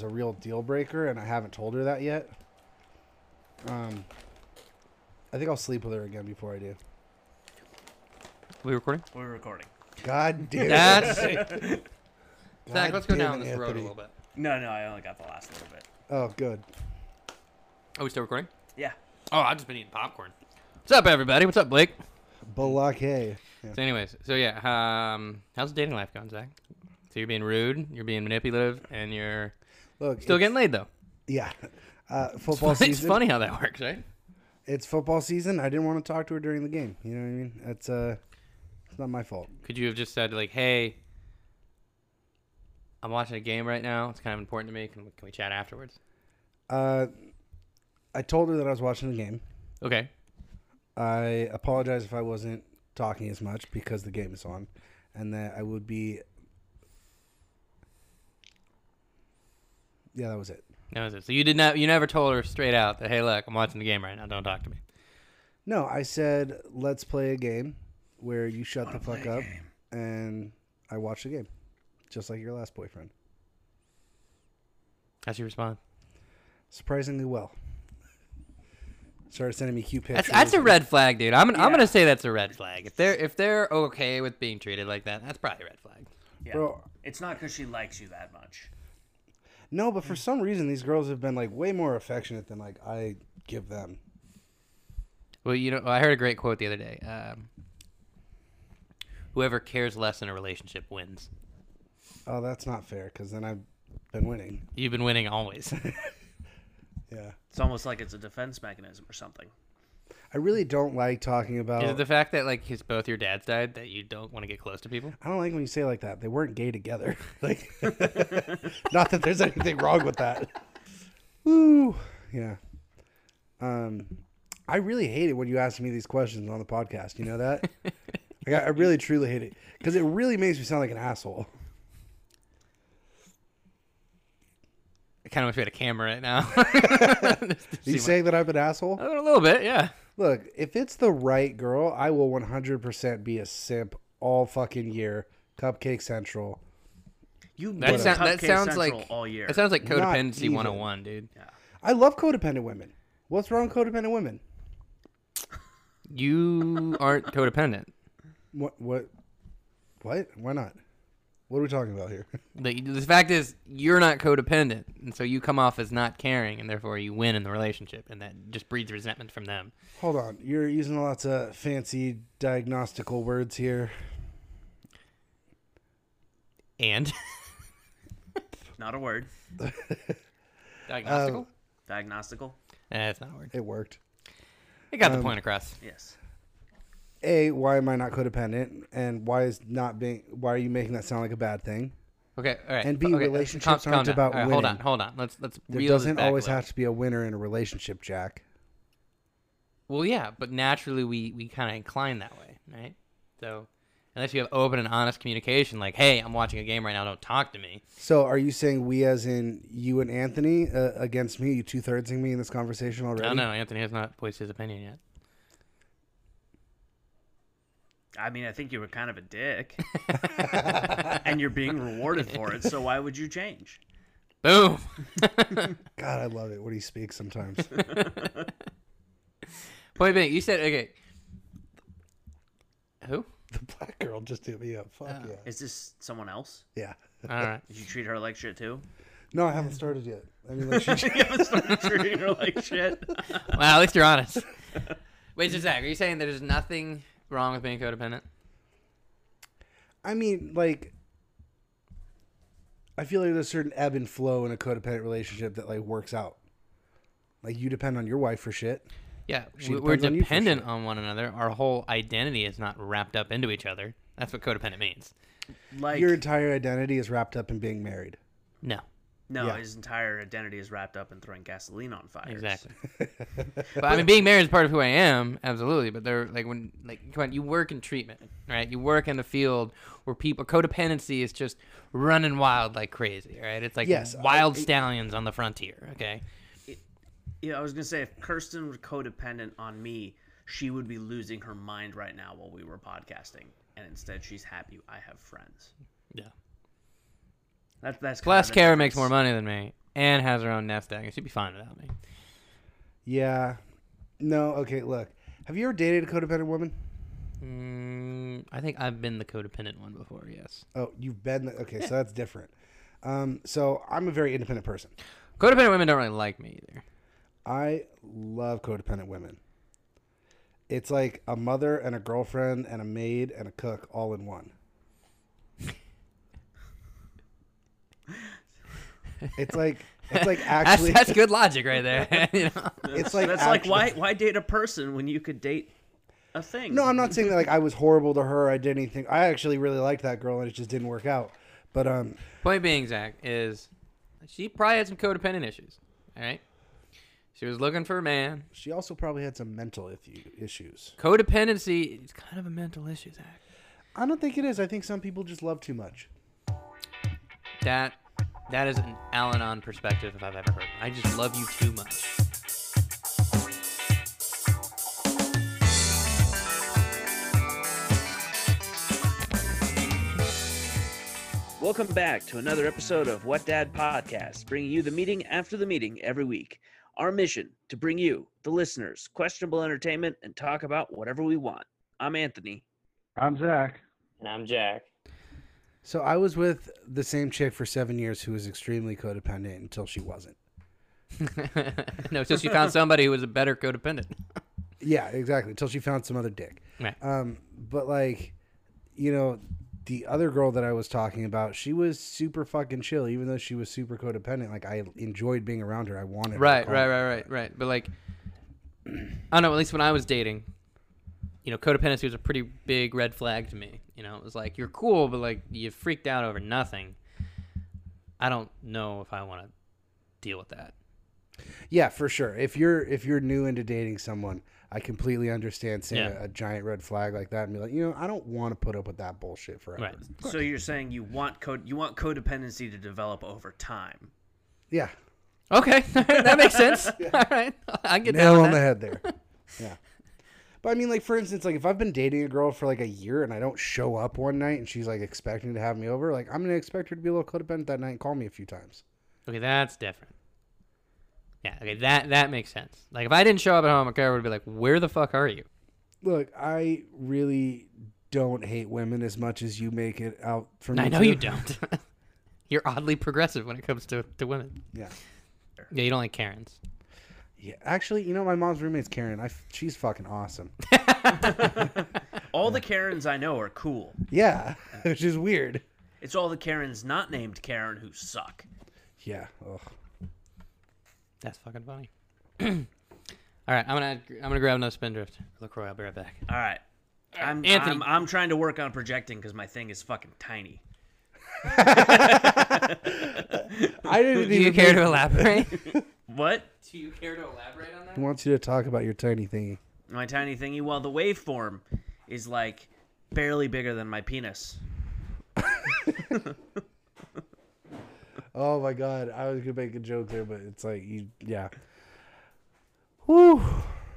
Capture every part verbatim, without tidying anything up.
is a real deal breaker, and I haven't told her that yet. Um, I think I'll sleep with her again before I do. We recording? We're recording. God damn it. That's God Zach, let's go damn down it, this road a Anthony. little bit. No, no, I only got the last little bit. Oh, good. Are we still recording? Yeah. Oh, I've just been eating popcorn. What's up, everybody? What's up, Blake? Balak, hey. Yeah. So, anyways, so yeah, um, how's the dating life going, Zach? So you're being rude, you're being manipulative, and you're Look, still it's- getting laid, though. Yeah. Uh, football It's season. funny how that works, right? It's football season. I didn't want to talk to her during the game. You know what I mean? That's uh, it's not my fault. Could you have just said, like, hey, I'm watching a game right now. It's kind of important to me. Can we, can we chat afterwards? Uh, I told her that I was watching the game. Okay. I apologize if I wasn't talking as much because the game is on, and that I would be. Yeah, that was it. That was it. So you did not, you never told her straight out that, hey, look, I'm watching the game right now. Don't talk to me. No, I said let's play a game where you shut the fuck up, and I watch the game, just like your last boyfriend. How'd she respond? Surprisingly well. Started sending me cute That's, pictures. that's a red flag, dude. I'm, I'm Yeah. gonna say that's a red flag. If they're if they're okay with being treated like that, that's probably a red flag. Yeah. Bro. It's not because she likes you that much. No, but for some reason these girls have been like way more affectionate than like I give them. Well, you know, I heard a great quote the other day. Um, Whoever cares less in a relationship wins. Oh, that's not fair because then I've been winning. You've been winning always. Yeah. It's almost like it's a defense mechanism or something. I really don't like talking about. Is it the fact that like his both your dads died that you don't want to get close to people? I don't like when you say it like that. They weren't gay together. Like, not that there's anything wrong with that. Woo. Yeah. Um, I really hate it when you ask me these questions on the podcast. You know that? Like, I, I really truly hate it because it really makes me sound like an asshole. I kind of wish we had a camera right now. Are you See saying that I'm an asshole? my- a little bit, yeah. Look, if it's the right girl, I will one hundred percent be a simp all fucking year. Cupcake Central. You That, been sound, that Cupcake sounds Central like all year. That sounds like Not codependency even. one oh one, dude. I love codependent women. What's wrong with codependent women? You aren't codependent. What? What? What? Why not? What are we talking about here? The, the fact is, you're not codependent, and so you come off as not caring, and therefore you win in the relationship, and that just breeds resentment from them. Hold on. You're using lots of fancy diagnostical words here. And Not a word. diagnostical? Diagnostical? Eh, it's not a word. It worked. It got um, the point across. Yes. A, why am I not codependent? And why is not being? Why are you making that sound like a bad thing? Okay, all right. And B, okay, relationships calm- calm aren't down. about All right, hold on, winning. hold on. Let's let's There reel this doesn't back always a little. have to be a winner in a relationship, Jack. Well, yeah, but naturally we we kind of incline that way, right? So unless you have open and honest communication, like, hey, I'm watching a game right now, don't talk to me. So, are you saying we, as in you and Anthony, uh, against me? You two thirdsing me in this conversation already? No, no, Anthony has not voiced his opinion yet. I mean, I think you were kind of a dick. And you're being rewarded for it, so why would you change? Boom. God, I love it when he speaks sometimes. Point being, you said okay. Who? The black girl just hit me up. Fuck Oh. yeah. Is this someone else? Yeah. All right. Did you treat her like shit too? No, I haven't started yet. I mean, like, she, You haven't started treating her like shit. Well, at least you're honest. Wait, so Zach, are you saying there's nothing wrong with being codependent? I mean, like, I feel like there's a certain ebb and flow in a codependent relationship that like works out. Like, you depend on your wife for shit. Yeah, She we- we're depends on you for dependent shit. on one another. Our whole identity is not wrapped up into each other. That's what codependent means. Like, Your entire identity is wrapped up in being married. No, no, Yeah. his entire identity is wrapped up in throwing gasoline on fires. exactly. But I mean, being married is part of who I am, absolutely. But they're like when, like, come on, you work in treatment, right? You work in the field where people codependency is just running wild like crazy, right? It's like Yes, wild I- stallions on the frontier. Okay. Yeah, I was gonna say if Kirsten were codependent on me, she would be losing her mind right now while we were podcasting, and instead she's happy I have friends. Yeah. That's that's. kind Plus, of the Kara makes more difference. money than me, and has her own nest egg. She'd be fine without me. Yeah. No, okay, look. Have you ever dated a codependent woman? Mm, I think I've been the codependent one before, yes. Oh, you've been... The, okay, yeah. So that's different. Um, so I'm a very independent person. Codependent women don't really like me either. I love codependent women. It's like a mother and a girlfriend and a maid and a cook all in one. It's like it's like actually that's, that's good logic right there. You know? It's like that's actually, like why why date a person when you could date a thing? No, I'm not saying that like I was horrible to her. I did anything. I actually really liked that girl and it just didn't work out. But um, point being, Zach, is she probably had some codependent issues. All right, she was looking for a man. She also probably had some mental issues. Codependency is kind of a mental issue, Zach. I don't think it is. I think some people just love too much. That that is an Al-Anon perspective if I've ever heard. I just love you too much. Welcome back to another episode of What Dad Podcast, bringing you the meeting after the meeting every week. Our mission, to bring you, the listeners, questionable entertainment and talk about whatever we want. I'm Anthony. I'm Zach. And I'm Jack. So I was with the same chick for seven years who was extremely codependent until she wasn't. No, until she found somebody who was a better codependent. Yeah, exactly. Until she found some other dick. Right. Um, but like, you know, the other girl that I was talking about, she was super fucking chill, even though she was super codependent. Like, I enjoyed being around her. I wanted right, her. Right, right, right, right, right. But like, I don't know. At least when I was dating, you know, codependency was a pretty big red flag to me. You know, it was like, you're cool, but like, you freaked out over nothing. I don't know if I want to deal with that. Yeah, for sure. If you're if you're new into dating someone, I completely understand seeing Yeah. a, a giant red flag like that and be like, you know, I don't want to put up with that bullshit forever. Right. So you're saying you want code you want codependency to develop over time. Yeah. Okay, that makes sense. All right, I get Nail down on with the that. head there. Yeah. But I mean, like, for instance, like if I've been dating a girl for like a year and I don't show up one night and she's like expecting to have me over, like I'm going to expect her to be a little codependent that night and call me a few times. Okay, that's different. Yeah, okay, that that makes sense. Like, if I didn't show up at home, a girl would be like, where the fuck are you? Look, I really don't hate women as much as you make it out for me I know to. you don't. You're oddly progressive when it comes to, to women. Yeah. Yeah, you don't like Karens. Yeah. Actually, you know, my mom's roommate's Karen. I, f- she's fucking awesome. All the Karens I know are cool. Yeah. Which is weird. It's all the Karens not named Karen who suck. Yeah. Ugh. That's fucking funny. All right, I'm gonna I'm gonna grab another Spindrift. LaCroix, I'll be right back. All right. I'm Anthony. I'm, I'm trying to work on projecting because my thing is fucking tiny. I didn't Do even you care think- to elaborate? What? Do you care to elaborate on that? He wants you to talk about your tiny thingy. My tiny thingy? Well, the waveform is like barely bigger than my penis. Oh my god, I was gonna make a joke there, but it's like you, yeah. Whew. All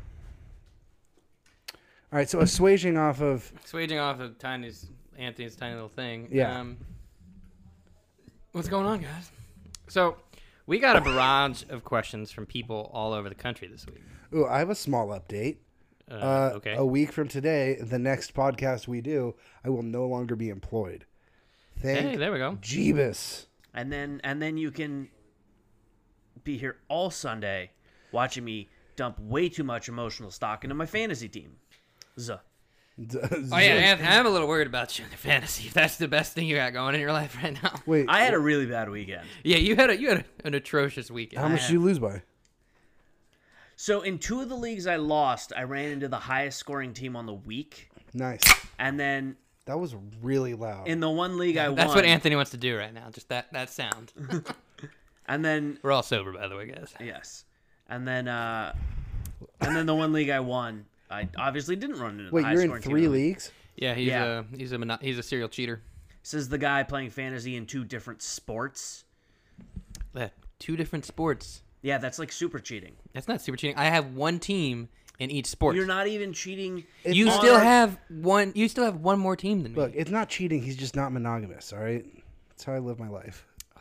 right, so assuaging off of Swaging off of Tiny's Anthony's tiny little thing. Yeah. Um, what's going on, guys? So, we got a barrage of questions from people all over the country this week. ooh, I have a small update. Uh, Uh, okay. A week from today, the next podcast we do, I will no longer be employed. Thank Hey, there we go. Jeebus. And then and then you can be here all Sunday watching me dump way too much emotional stock into my fantasy team. Zuh. Oh yeah, Anthony, I'm a little worried about you in the fantasy. If that's the best thing you got going in your life right now. Wait, I had a really bad weekend. Yeah, you had a you had a, an atrocious weekend. how much did you lose by? So in two of the leagues I lost, I ran into the highest scoring team on the week. Nice. And then That was really loud. in the one league I That's won. what Anthony wants to do right now. Just that that sound. And then We're all sober, by the way, guys. yes. And then uh and then the one league I won, I obviously didn't run into the Wait, highest you're in scoring team three the league. leagues? Yeah, he's Yeah. a he's a mono- he's a serial cheater. Says the guy playing fantasy in two different sports. Yeah, two different sports. Yeah, that's like super cheating. That's not super cheating. I have one team in each sport. You're not even cheating. You on still our- have one. You still have one more team than me. Look, it's not cheating. He's just not monogamous, all right? That's how I live my life.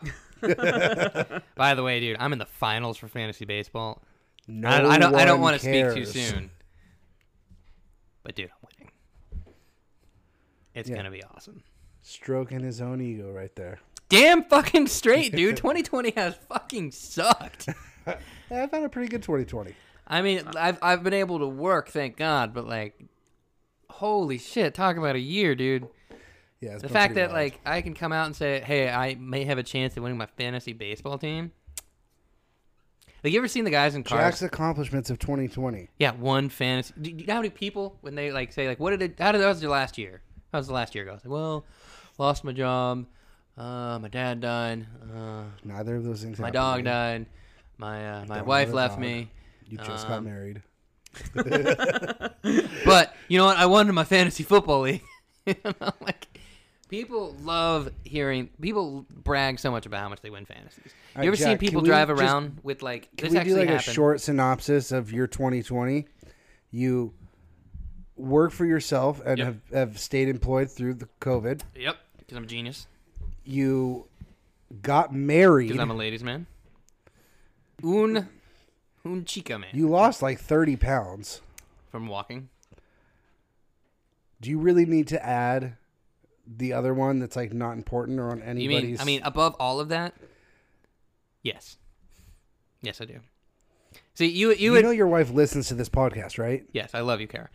By the way, dude, I'm in the finals for fantasy baseball. No I, I don't. I don't one want to speak too cares. soon. But dude, I'm winning. It's Yeah. gonna be awesome. Stroking his own ego right there. Damn fucking straight, dude. twenty twenty has fucking sucked. Yeah, I've had a pretty good twenty twenty. I mean, I've I've been able to work, thank God. But like, holy shit, talk about a year, dude. Yeah, it's The been fact pretty that wild. like I can come out and say, hey, I may have a chance at winning my fantasy baseball team. Like, you ever seen the guys in cars? Jack's accomplishments of twenty twenty. Yeah, one fantasy. Do you know how many people when they like say like, what did it? How did that was your last year? How was the last year go? Like, well, lost my job. Uh, my dad died. Uh, Neither of those things. my happened dog to me. died. My uh, my Don't wife have a left dog. me. You just got Um, married. But you know what? I won in my fantasy football league. You know, like, people love hearing people brag so much about how much they win fantasies. All You right, ever seen Jack, can people we drive just- around with like Can this we do actually like happened? a short synopsis of your twenty twenty? You work for yourself and Yep. have, have stayed employed through the COVID. Yep, because I'm a genius. You got married. Because I'm a ladies' man. Un, un chica man. You lost like thirty pounds. From walking. Do you really need to add the other one that's like not important or on You anybody's? mean? I mean, above all of that, yes, yes, I do. See, you, you, you would. know your wife listens to this podcast, right? Yes, I love you, Kara.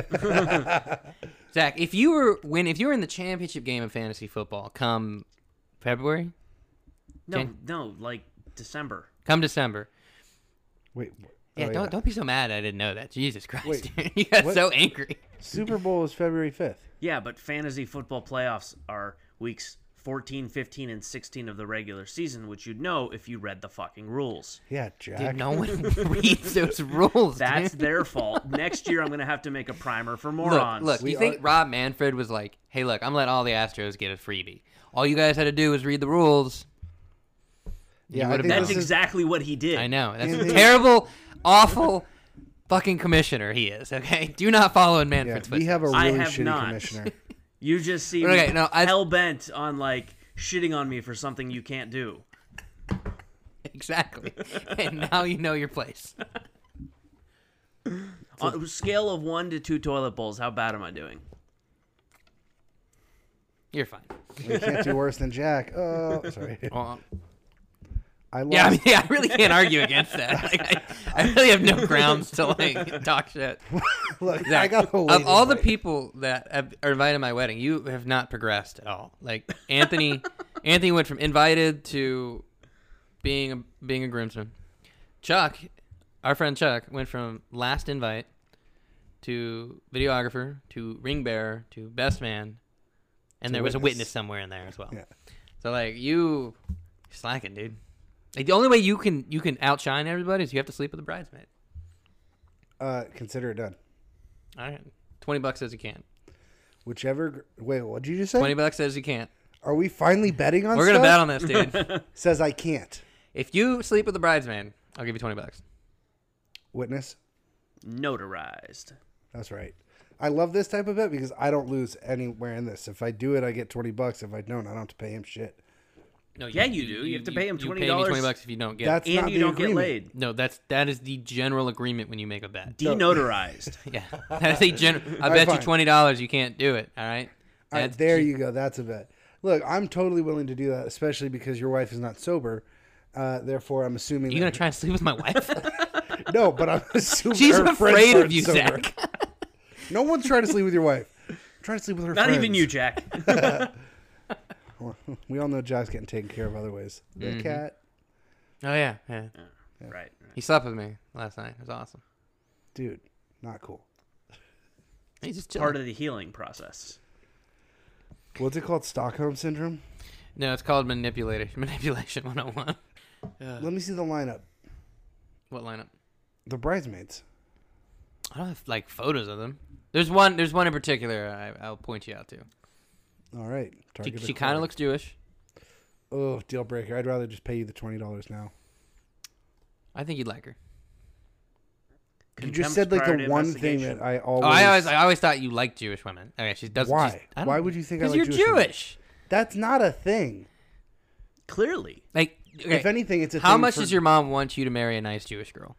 Zach, if you were when if you were in the championship game of fantasy football, come February, No, Okay. no, like December. come December. Wait. Yeah, oh, don't don't be so mad. I didn't know that. Jesus Christ, Wait, dude. You got what? so angry. Super Bowl is February fifth. Yeah, but fantasy football playoffs are weeks fourteen, fifteen, and sixteen of the regular season, which you'd know if you read the fucking rules. Yeah, Jack. Dude, no one reads those rules. That's dude. their fault. Next year, I'm going to have to make a primer for Look, morons. look. We You think are- Rob Manfred was like, "Hey, look, I'm letting all the Astros get a freebie. All you guys had to do was read the rules." Yeah, I would've think been- That's this is- exactly what he did. I know. That's Anthony- a terrible, awful, fucking commissioner he is. Okay, do not follow in Yeah, Manfred's we footsteps. have a I really have shitty not. commissioner. You just seem Okay, no, I- hell bent on like shitting on me for something you can't do. Exactly. And now you know your place. On a scale of one to two toilet bowls, how bad am I doing? You're fine. We can't do worse than Jack. Oh, sorry. Well, I lost. yeah, I mean, yeah, I really can't argue against that. Like, I, I really have no grounds to like talk shit. Look, I Zach, got a of waiting all the list. people that have, are invited to my wedding, you have not progressed at all. Like Anthony, Anthony went from invited to being a, being a groomsman. Chuck, our friend Chuck, went from last invite to videographer to ring bearer to best man, and To there was a witness. witness somewhere in there as well. Yeah. So like you, you're slacking, dude. Like the only way you can you can outshine everybody is you have to sleep with a bridesmaid. Uh, consider it done. All right, twenty bucks says you can't. Whichever. gr- Wait, what did you just say? Twenty bucks says you can't. Are we finally betting on? We're gonna stuff? bet on this, dude. Says I can't. If you sleep with a bridesmaid, I'll give you twenty bucks. Witness. Notarized. That's right. I love this type of bet because I don't lose anywhere in this. If I do it, I get twenty bucks. If I don't, I don't have to pay him shit. No, Yeah, you do. You have to pay him You twenty pay me dollars. twenty bucks if you don't get. That's it. not And you the don't get agreement. laid. No, that's that is the general agreement when you make a bet. Denotarized. Yeah, that is a gen. I All right, bet you fine. twenty dollars you can't do it. All right. All right, That's there cheap. you go. That's a bet. Look, I'm totally willing to do that, especially because your wife is not sober. Uh, therefore, I'm assuming. You that gonna try and sleep with my wife? No, but I'm assuming She's her friends afraid of aren't you, sober. Zach. No one's trying to sleep with your wife. I'm trying to sleep with her Not friends. even you, Jack. Well, we all know Jack's getting taken care of other ways. The Mm-hmm. cat, Oh yeah, yeah. right, right. He slept with me last night. It was awesome. dude, not cool. He's just Part chilling. of the healing process. What's it called? Stockholm syndrome? No, it's called manipulation. Manipulation one oh one. Let me see the lineup. What lineup? The bridesmaids. I don't have like photos of them. There's one. There's one in particular. I, I'll point you out to. All right. She, Target she kind of acquired. looks Jewish. Oh, deal breaker. I'd rather just pay you the twenty dollars now. I think you'd like her. You just Contempt said like prior the to one thing investigation. that I always. Oh, I always, I always thought you liked Jewish women. Okay, she doesn't. Why? she's- I don't- Why would you think I Because like you're Jewish women? Jewish. That's not a thing. Clearly. Like Okay. If anything, it's a How thing much for- does your mom want you to marry a nice Jewish girl?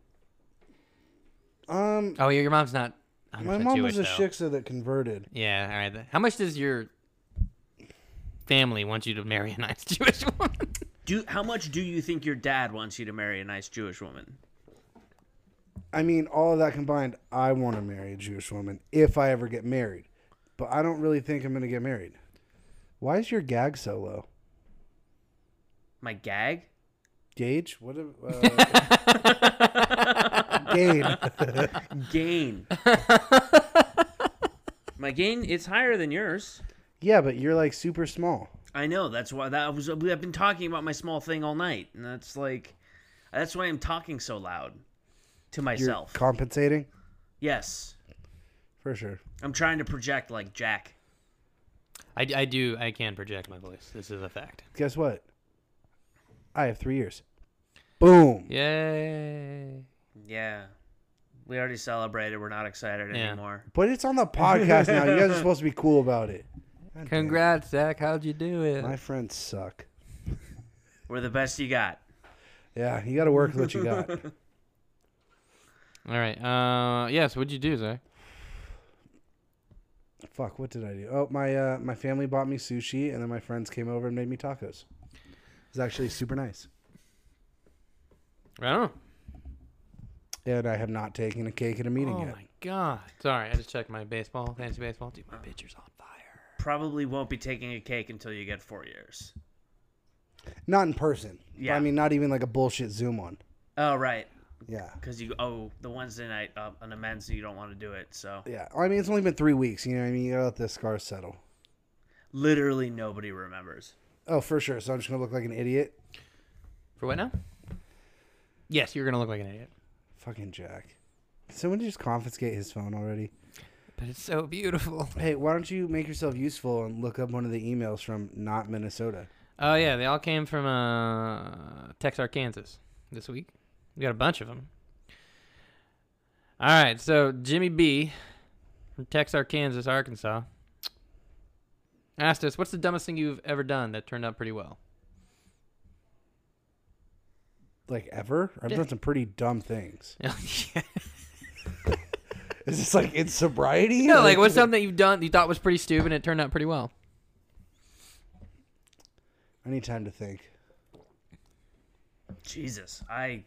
Um, Oh, yeah, your mom's not. one hundred my percent mom Jewish, was a though. shiksa that converted. Yeah, all right. then. How much does your family want you to marry a nice Jewish woman? Do how much do you think your dad wants you to marry a nice Jewish woman? I mean, all of that combined, I want to marry a Jewish woman if I ever get married. But I don't really think I'm going to get married. Why is your gag so low? My gag? Gauge? What? Uh, gain. Gain. My gain, it's higher than yours. Yeah, but you're like super small. I know. That's why that was. I've been talking about my small thing all night, and that's like, that's why I'm talking so loud to You're myself. compensating? Yes, For sure. I'm trying to project like Jack. I, I do. I can project my voice. This is a fact. Guess what? I have three years. Boom. Yay. Yeah, we already celebrated. We're not excited Yeah. anymore. But it's on the podcast now. You guys are supposed to be cool about it. God damn. Congrats, Zach. How'd you do it? My friends suck. We're the best you got. Yeah, you got to work with what you got. All right. Uh, yes. What'd you do, Zach? Fuck, what did I do? Oh, my uh, my family bought me sushi, and then my friends came over and made me tacos. It was actually super nice. I don't know. And I have not taken a cake at a meeting Oh yet. my god. Sorry, I just checked my baseball, fantasy baseball. Dude, my picture's on fire. Probably won't be taking a cake until you get four years. Not in person. Yeah. I mean, not even like a bullshit Zoom one. Oh right, Yeah. because you oh the Wednesday night uh, an event, so you don't want to do it. So Yeah. I mean, it's only been three weeks. You know what I mean? You gotta let the scars settle. literally nobody remembers. Oh, for sure. So I'm just gonna look like an idiot. For what now? Yes, you're gonna look like an idiot. Fucking Jack. Someone just confiscate his phone already. But it's so beautiful. Hey, why don't you make yourself useful and look up one of the emails from not Minnesota? Oh yeah, they all came from uh, Texarkana, Kansas this week. We got a bunch of them. All right, so Jimmy B from Texarkana, Kansas, Arkansas, asked us, "What's the dumbest thing you've ever done that turned out pretty well?" Like ever? I've Yeah. done some pretty dumb things. Yeah. Is this like in sobriety? No, like what's something you've done you thought was pretty stupid and it turned out pretty well? I need time to think. Jesus, I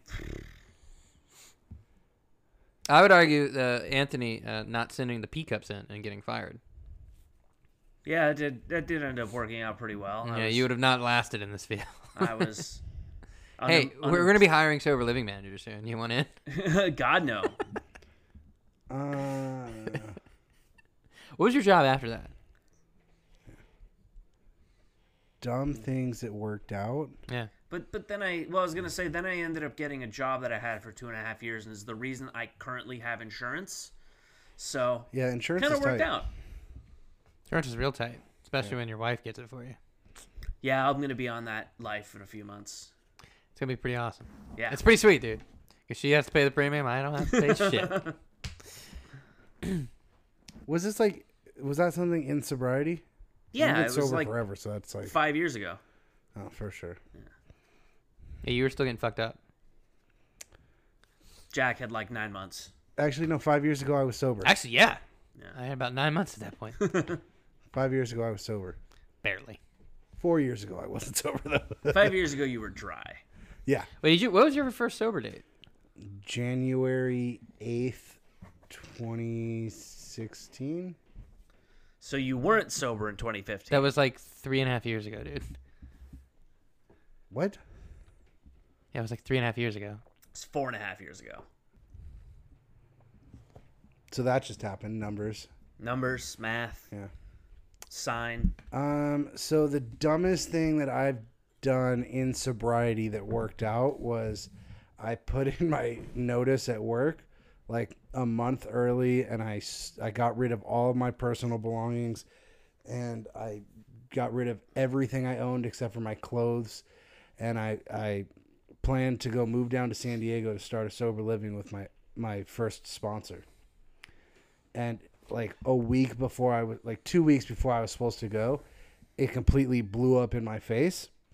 I would argue uh, Anthony uh, not sending the P cups in and getting fired. yeah, it did that did end up working out pretty well. I yeah, was, you would have not lasted in this field. I was. Hey, un- we're going to be hiring sober living managers soon. You want in? be. God no. Uh, What was your job after that? dumb things that worked out. Yeah. But but then I well I was gonna say then I ended up getting a job that I had for two and a half years and is the reason I currently have insurance. So Yeah, insurance kind is of worked tight. out. Insurance is real tight, especially when your wife gets it for you. Yeah, I'm gonna be on that life in a few months. It's going to be pretty awesome. Yeah. It's pretty sweet, dude. Because she has to pay the premium. I don't have to pay shit. Was this like? Was that something in sobriety? Yeah, You've been it was sober like forever, so that's like five years ago. oh, for sure. Yeah, you were still getting fucked up. Jack had like nine months. Actually, no. Five years ago, I was sober. Actually, yeah. Yeah. I had about nine months at that point. Five years ago, I was sober. Barely. Four years ago, I wasn't sober though. Five years ago, you were dry. Yeah, Wait, did you? What was your first sober date? January eighth, twenty sixteen. So you weren't sober in twenty fifteen. That was like three and a half years ago, dude. What? Yeah, it was like three and a half years ago. It's four and a half years ago. So that just happened. Numbers. Numbers, math, Yeah. sign. Um. So the dumbest thing that I've done in sobriety that worked out was I put in my notice at work like a month early, and I s- I got rid of all of my personal belongings, and I got rid of everything I owned except for my clothes, and I I planned to go move down to San Diego to start a sober living with my my first sponsor. And like a week before I was like two weeks before I was supposed to go, it completely blew up in my face.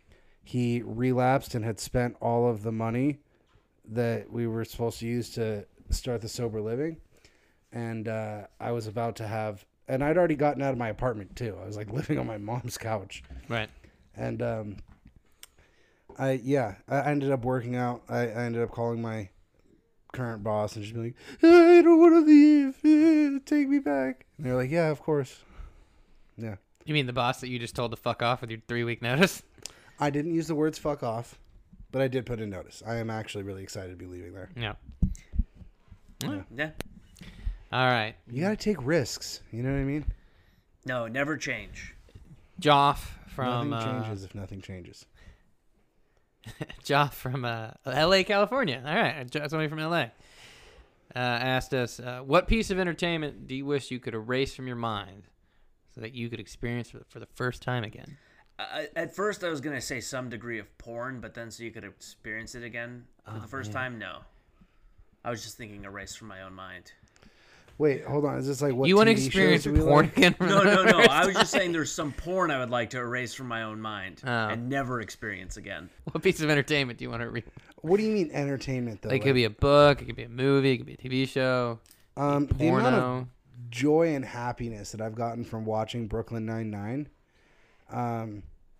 he relapsed and had spent all of the money that we were supposed to use to start the sober living. And uh, I was about to have, and I'd already gotten out of my apartment too. I was like living on my mom's couch. Right. And um, I, yeah, I ended up working out. I, I ended up calling my current boss and just being like, I don't want to leave. Take me back. And they're like, yeah, of course. Yeah. You mean the boss that you just told to fuck off with your three week notice? I didn't use the words fuck off, but I did put in notice. I am actually really excited to be leaving there. Yeah. Yeah. Yeah. All right. You got to take risks. You know what I mean? No, never change. Joff from nothing uh, changes if nothing changes. Joff from uh, L A, California. All right. Somebody from L A. Uh, asked us, uh, what piece of entertainment do you wish you could erase from your mind so that you could experience for the, for the first time again? Uh, at first, I was going to say some degree of porn, but then so you could experience it again for Oh, the first man. time, no. I was just thinking erase from my own mind. Wait, hold on. Is this like what you want to T V experience shows do we porn like? again? for No, the no, no. first I was just time? saying there's some porn I would like to erase from my own mind Oh. and never experience again. What piece of entertainment do you want to read? What do you mean entertainment though? Like, it could be a book, it could be a movie, it could be a T V show, um, the amount of porno. joy and happiness that I've gotten from watching Brooklyn Nine-Nine. Um,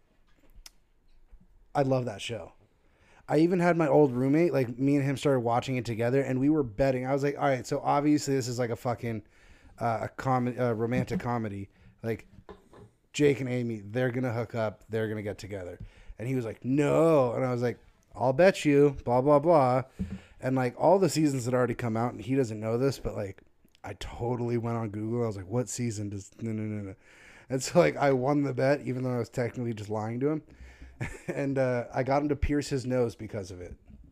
I love that show. I even had my old roommate, like me and him started watching it together, and we were betting. I was like, all right, so obviously this is like a fucking uh, a com- uh, romantic comedy. Like Jake and Amy, they're gonna hook up, they're gonna get together. And he was like, no, and I was like, I'll bet you, blah blah blah. And like all the seasons had already come out, and he doesn't know this, but like I totally went on Google. I was like, what season does no no no no? And so like I won the bet, even though I was technically just lying to him. And uh, I got him to pierce his nose because of it.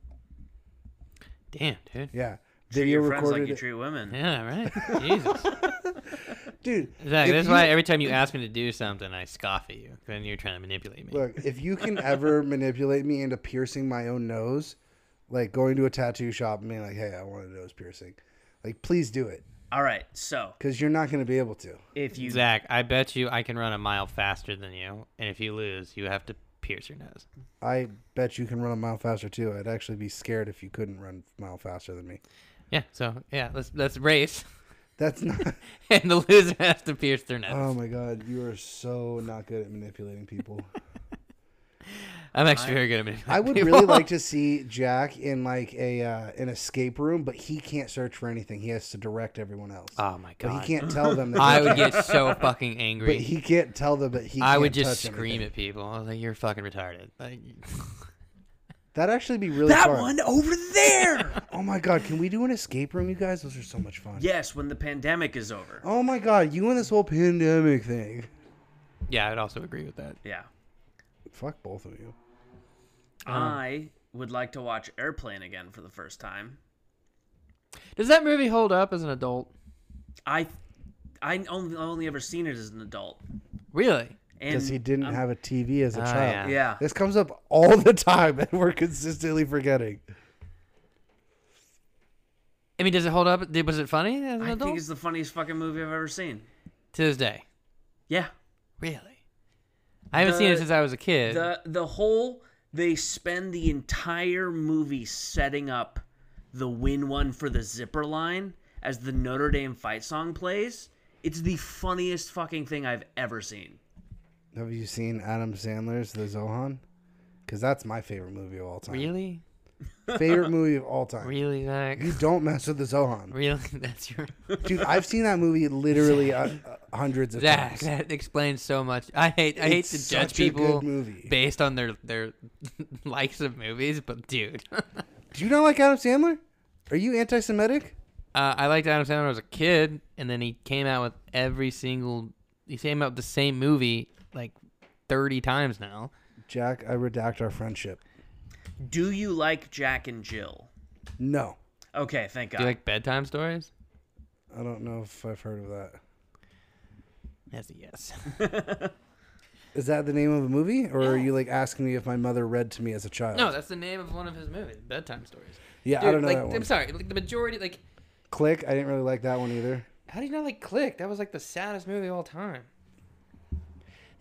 Damn, dude. Yeah. Treat Video your friends like recorded you it. treat women. Yeah, right. Jesus. Dude, Exactly. if That's you- why every time you ask me to do something, I scoff at you. Then you're trying to manipulate me. Look, if you can ever manipulate me into piercing my own nose, like going to a tattoo shop and being like, hey, I want a nose piercing, like, please do it. All right, so Because you're not going to be able to. if you Zach, I bet you I can run a mile faster than you, and if you lose, you have to pierce your nose. I bet you can run a mile faster, too. I'd actually be scared if you couldn't run a mile faster than me. Yeah. So yeah, let's let's race, That's not... and the loser has to pierce their nose. Oh, my God. You are so not good at manipulating people. I'm actually I- very good at manipulating I would people. really like to see Jack in, like, a uh, an escape room, but he can't search for anything. He has to direct everyone else. Oh my But god. he can't tell them that I he would can't- get so fucking But angry. he can't tell them that he I can't would just touch scream anything. at people. I was like, "You're fucking retarded." Like, That'd actually be really that fun. one over there. Oh my god, can we do an escape room, you guys? Those are so much fun. Yes, when the pandemic is over. Oh my god, you and this whole pandemic thing. yeah, I'd also agree with that. Yeah. Fuck both of you. I would like to watch Airplane again for the first time. Does that movie hold up as an adult? I I only, only ever seen it as an adult. Really? Because And he didn't I'm- have a T V as a Oh, child. yeah. Yeah. This comes up all the time, and we're consistently forgetting. I mean, does it hold up? Did- Was it funny as an I adult? think it's the funniest fucking movie I've ever seen. To this day. Yeah. Really? I haven't seen it The- since I was a kid. The the whole they spend the entire movie setting up the win one for the zipper line as the Notre Dame fight song plays. It's the funniest fucking thing I've ever seen. Have you seen Adam Sandler's The Zohan? Because that's my favorite movie of all time. Really? Favorite movie of all time. Really, Zach? You don't mess with The Zohan. Really? That's your... Dude, I've seen that movie literally uh, uh, hundreds of Zach, times. that explains so much. I hate I hate It's to judge such a good people movie. based on their their likes of movies, but dude, uh, Do you not like Adam Sandler? Are you anti-Semitic? I liked Adam Sandler when I was a kid, and then he came out with every single. He came out with the same movie like thirty times now. Jack, I redact our friendship. Do you like Jack and Jill? No. Okay, thank God. Do you like bedtime stories? I don't know if I've heard of that. That's a yes. Is that the name of a movie? Or are you like asking me if my mother read to me as a child? No, that's the name of one of his movies, bedtime stories. Yeah, Dude, I don't know like, that one. I'm sorry, like the majority, like, Click, I didn't really like that one either. how do you not like Click? That was like the saddest movie of all time.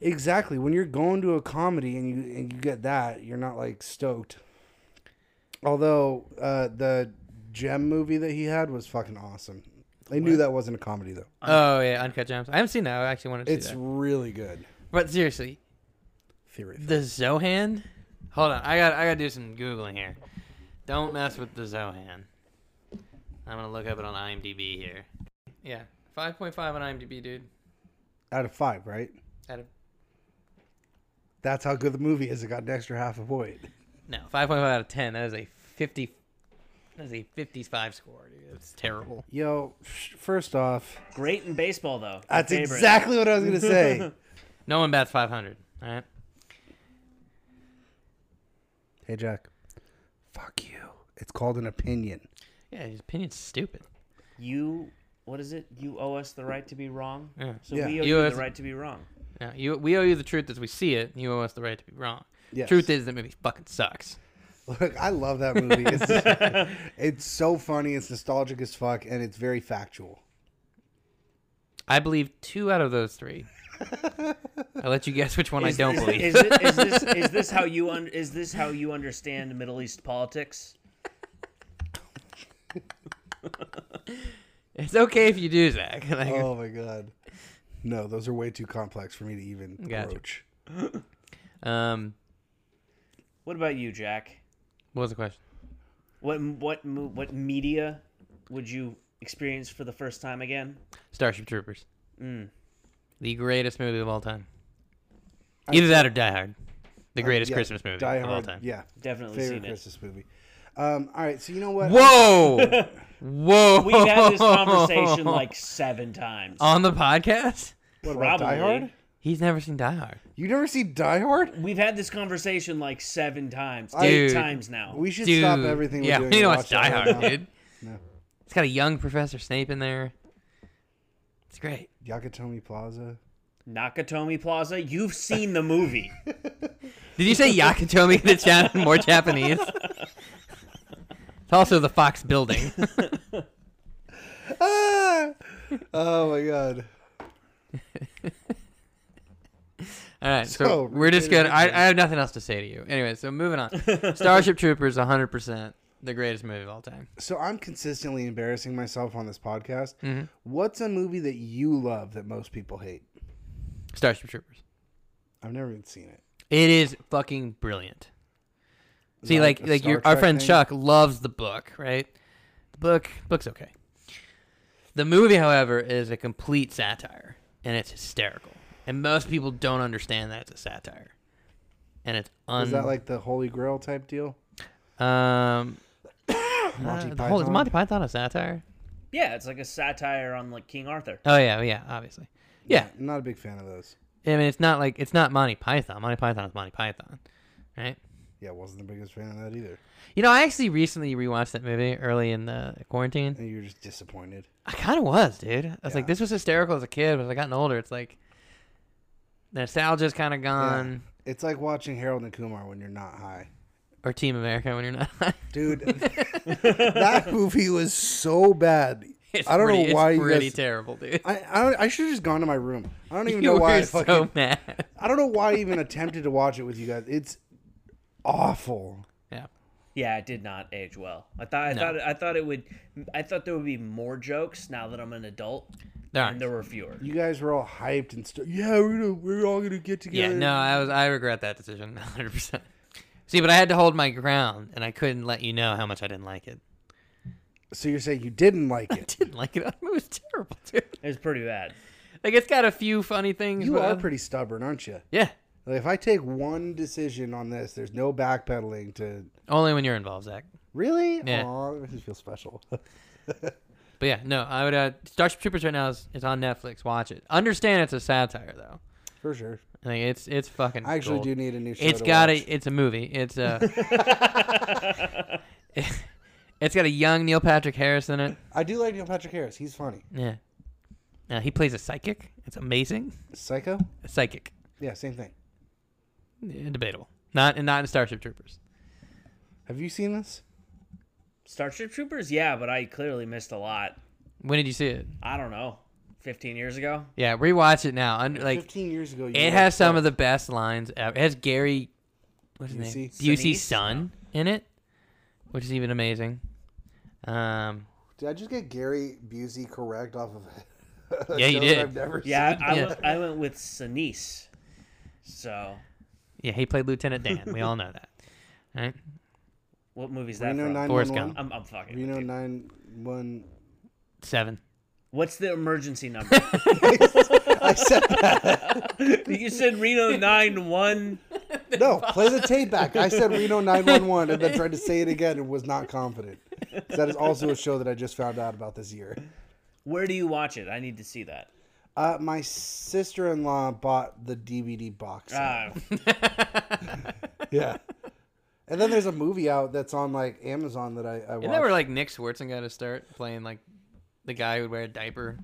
Exactly. When you're going to a comedy and you and you get that, you're not like stoked. Although uh, the Gem movie that he had was fucking awesome. I knew that wasn't a comedy though. Oh yeah, Uncut Gems. I haven't seen that. I actually wanted to It's see that. really good. But seriously, Theory. the Zohan. Hold on, I got I got to do some googling here. Don't mess with the Zohan. I'm gonna look up it on IMDb here. Yeah, five point five on IMDb, dude. Out of five, right? Out of That's how good the movie is. It got an extra half a point. no, five point five out of ten. That is a fifty. That is a fifty-five score, dude. It's terrible. Yo, first off, Great in baseball, though. My that's favorite. exactly what I was gonna say. No one bats five hundred. All right. Hey Jack, fuck you. It's called an opinion. Yeah, his opinion's stupid. You, what is it? You owe us the right to be wrong. Yeah. So Yeah. we owe You you, owe us- the right to be wrong. Yeah, you, we owe you the truth as we see it. You owe us the right to be wrong. Yes. Truth is, that movie fucking sucks. Look, I love that movie. It's, it's so funny. It's nostalgic as fuck, and it's very factual. I believe two out of those three. I'll let you guess which one Is I don't this, believe. Is, it, is this is this how you un, is this how you understand Middle East politics? It's okay if you do, Zach. Like, Oh my god. No, those are way too complex for me to even Gotcha. approach. um, What about you, Jack? what was the question? What what mo- what media would you experience for the first time again? Starship Troopers. Mm. The greatest movie of all time. Either that or Die Hard. The Uh, greatest yeah, Christmas movie Die of all Hard, time. yeah. Definitely Favorite seen it. Christmas movie. Um, all right, so you know what? Whoa! Whoa! We've had this conversation like seven times. on the podcast. What about Die Probably. Hard? He's never seen Die Hard. You never see Die Hard? We've had this conversation like seven times, I- eight Dude. times now. We should Dude, stop everything yeah, we're doing. we need to and watch that Die right Hard, now. dude. No. It's got a young Professor Snape in there. It's great. Yakatomi Plaza. Nakatomi Plaza. You've seen the movie. Did you say Yakatomi? That sounded more Japanese. It's also the Fox building. Ah! Oh my god. All right, so, So, we're just Return gonna. of I, the I have nothing else to say to you. Anyway, so moving on. Starship Troopers, one hundred percent the greatest movie of all time. So I'm consistently embarrassing myself on this podcast. Mhm. What's a movie that you love that most people hate? Starship Troopers. I've never even seen it. It is fucking brilliant. Is See, that like a like Star your our Trek friend thing? Chuck loves the book, right? The book book's okay. The movie, however, is a complete satire, and it's hysterical. And most people don't understand that it's a satire, and it's un. Is that like the Holy Grail type deal? um? Monty uh, the whole, is Python? Monty Python a satire? Yeah, it's like a satire on like King Arthur. Oh yeah, yeah, obviously. Yeah, I'm not a big fan of those. I mean it's not like it's not Monty Python. Monty Python is Monty Python, right? Yeah, wasn't the biggest fan of that either. You know, I actually recently rewatched that movie early in the quarantine. And you're just disappointed. I kind of was, dude. I was like, Yeah. this was hysterical as a kid, but as I gotten older, it's like the nostalgia's kind of gone. It's like watching Harold and Kumar when you're not high. Or Team America when you're not. Dude, that movie was so bad. It's I don't pretty, know why it's you pretty guys... terrible, dude. I I, don't, I should have just gone to my room. I don't even You know why were I so fucking... mad. I don't know why I even attempted to watch it with you guys. It's awful. Yeah. Yeah, it did not age well. I thought I No. thought I thought it would. I thought there would be more jokes now that I'm an adult, There and aren't. there were fewer. You guys were all hyped and stuff. Yeah, we're gonna, we're all gonna get Yeah, together. no, I was. I regret that decision, one hundred percent. See, but I had to hold my ground, and I couldn't let you know how much I didn't like it. So you're saying you didn't like I it? didn't like it. It was terrible, dude. It was pretty bad. Like, it's got a few funny things. You but are pretty stubborn, aren't you? Yeah. Like, if I take one decision on this, there's no backpedaling to. Only when you're involved, Zach. Really? Yeah. Aw, that makes me feel special. But yeah, no, I would. Uh, Starship Troopers right now is, is on Netflix. Watch it. Understand it's a satire though. For sure. Like it's it's fucking. I actually gold. do need a new show. It's to got watch. a. It's a movie. It's a. It's got a young Neil Patrick Harris in it. I do like Neil Patrick Harris. He's funny. Yeah. Uh, he plays a psychic. It's amazing. Psycho? A psychic. Yeah, same thing. Yeah, debatable. Not not in Starship Troopers. Have you seen this? Starship Troopers, yeah, but I clearly missed a lot. When did you see it? I don't know, fifteen years ago. Yeah, rewatch it now. Under, like fifteen years ago. You it were has some twelve. of the best lines ever. It has Gary, what's his name? Busey? Busey's Sinise? son in it, which is even amazing. Um, Did I just get Gary Busey correct off of a Yeah, you show did. that I've never Yeah, seen? I, I, Yeah. Went, I went with Sinise. So, yeah, he played Lieutenant Dan. We all know that, right? what movie's that Reno from? nine Forrest one Gump. one. I'm, I'm fucking. Reno with you. nine one. Seven. What's the emergency number? I said that. You said Reno nine one. No, play the tape back. I said Reno nine one one and then tried to say it again and was not confident. That is also a show that I just found out about this year. Where do you watch it? I need to see that. Uh, my sister-in-law bought the D V D box. set. Ah, Yeah. And then there's a movie out that's on like Amazon that I, I watched. Isn't that where like Nick Swartzen got to start playing like the guy who would wear a diaper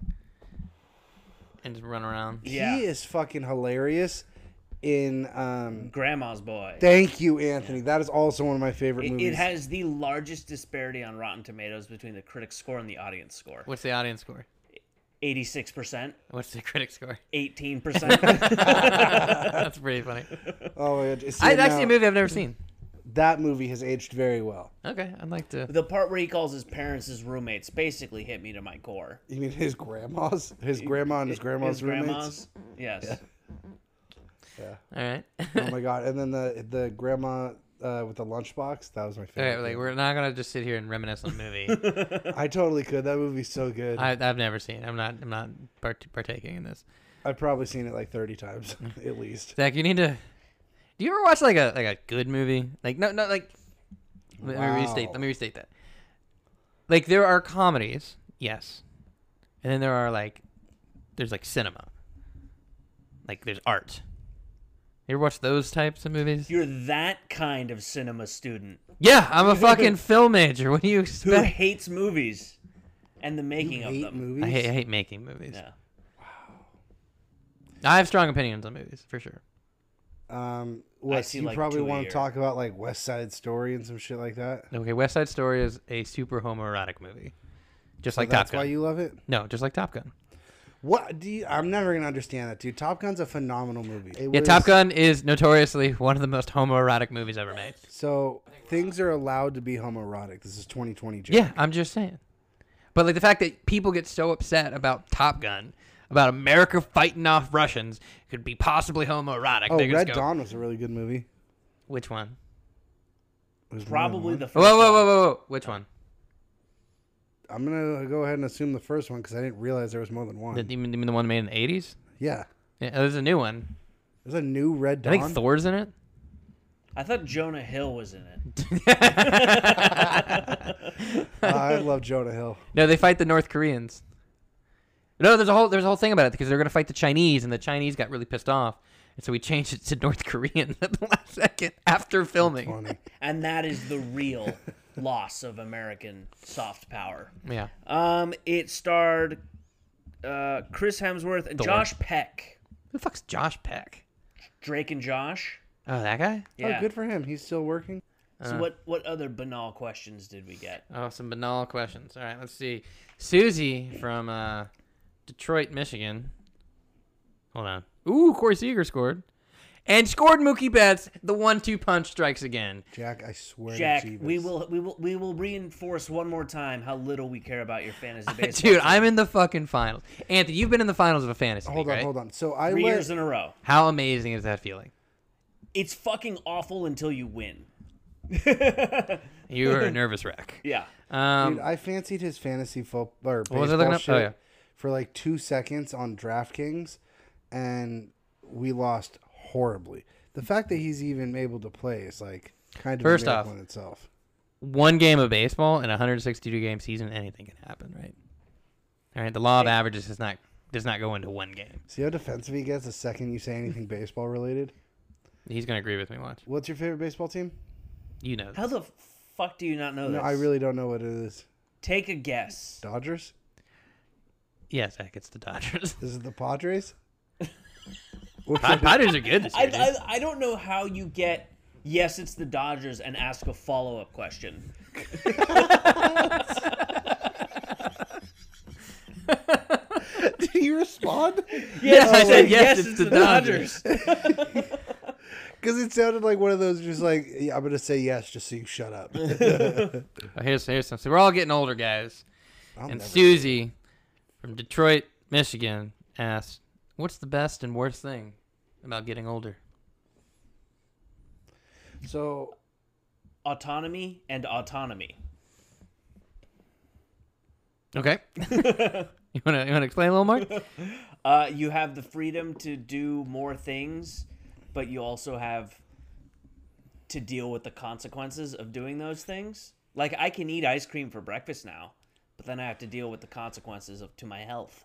and just run around? yeah. He is fucking hilarious in um Grandma's Boy. Thank you, Anthony. That is also one of my favorite It, movies. it has the largest disparity on Rotten Tomatoes between the critic score and the audience score. What's the audience score? eighty-six percent, What's the critic score? eighteen percent. That's pretty funny. Oh my god. See, I, now, actually a movie I've never seen. that movie has aged very well. Okay, I'd like to. The part where he calls his parents his roommates basically hit me to my core. You mean his grandma's? His grandma and his grandma's His roommates? grandma's? Yes. Yeah. All right. Oh my god. And then the the grandma uh, with the lunchbox, that was my All favorite. right, like we're not gonna just sit here and reminisce on the movie. I totally could. That movie's so good. I, I, I've never seen. it. I'm not. I'm not part- partaking in this. I've probably seen it like thirty times at least. Zach, you need to. Do you ever watch like a like a good movie? Like no, no, like. Let me restate. Wow. Let me restate that. Like there are comedies, yes, and then there are like, there's like cinema. Like there's art. You ever watch those types of movies? You're that kind of cinema student Yeah, I'm a fucking film major. What do you who expect? hates movies and the making You of hate them. movies? I hate, I hate making movies. Yeah. I have strong opinions on movies for sure. Um, what, see, you like, probably two a want year. to talk about like West Side Story and some shit like that. Okay, West Side Story is a super homoerotic movie, just So like Top that's Gun. why you love it. No, just like Top Gun. What do you? I'm never gonna understand that, dude. Top Gun's a phenomenal movie. It Yeah, was- Top Gun is notoriously one of the most homoerotic movies ever made. So things are allowed to be homoerotic. This is twenty twenty, Jack. Yeah, I'm just saying. But like the fact that people get so upset about Top Gun, about America fighting off Russians, could be possibly homoerotic. Oh, they just Red go, Dawn was a really good movie. Which one? It was more than Probably one. the Whoa, first whoa, whoa, one. whoa, whoa! Which one? I'm gonna go ahead and assume the first one because I didn't realize there was more than one. The, you mean you mean the one made in the eighties? Yeah, Yeah, there's a new one. there's a new Red I Dawn. think Thor's in it. I thought Jonah Hill was in it. Uh, I love Jonah Hill. No, they fight the North Koreans. No, there's a whole there's a whole thing about it because they're gonna fight the Chinese, and the Chinese got really pissed off, and so we changed it to North Korean at the last second after filming. Funny. And that is the real loss of American soft power. Yeah, Um, it starred uh, Chris Hemsworth and Thor. Josh Peck. who the fuck's Josh Peck? Drake and Josh. Oh, that guy. Yeah. Oh, good for him. He's still working. So what what other banal questions did we get? Oh, some banal questions. All right, let's see. Susie from uh, Detroit, Michigan. Hold on. Ooh, Corey Seager scored. And scored Mookie Betts. The one two punch strikes again. Jack, I swear Jack, to Jeebus. we will we will we will reinforce one more time how little we care about your fantasy baseball. Dude, team. I'm in the fucking finals. Anthony, you've been in the finals of a fantasy Hold league, on, right? hold on. So I three let, years in a row. How amazing is that feeling? It's fucking awful until you win. You were a nervous wreck. Yeah. Um, dude, I fancied his fantasy football or What was I baseball looking up? shit Oh, yeah. for like two seconds on DraftKings, and we lost horribly. The fact that he's even able to play is like kind of First a miracle off, in itself. one game of baseball in a one hundred sixty-two game season, anything can happen, right? All right, the law of averages does not does not go into one game. See how defensive he gets the second you say anything baseball related? He's gonna agree with me. Watch, What's your favorite baseball team? you know. How the fuck do you not know No, this? I really don't know what it is. Take a guess. Dodgers? Yeah, Zach, it's the Dodgers. Is it the Padres? What- Pa- Padres are good this I, year. dude. I I don't know how you get yes, it's the Dodgers and ask a follow up question. Do you I said like, yes, it's the Dodgers. Because it sounded like one of those, just like, yeah, I'm going to say yes just so you shut up. Oh, here's here's some. So we're all getting older, guys. I'll And never- Susie from Detroit, Michigan, asked, "What's the best and worst thing about getting older?" So, Autonomy and autonomy. Okay. you wanna you wanna explain a little more? Uh, you have the freedom to do more things, but you also have to deal with the consequences of doing those things. Like, I can eat ice cream for breakfast now, but then I have to deal with the consequences of to my health.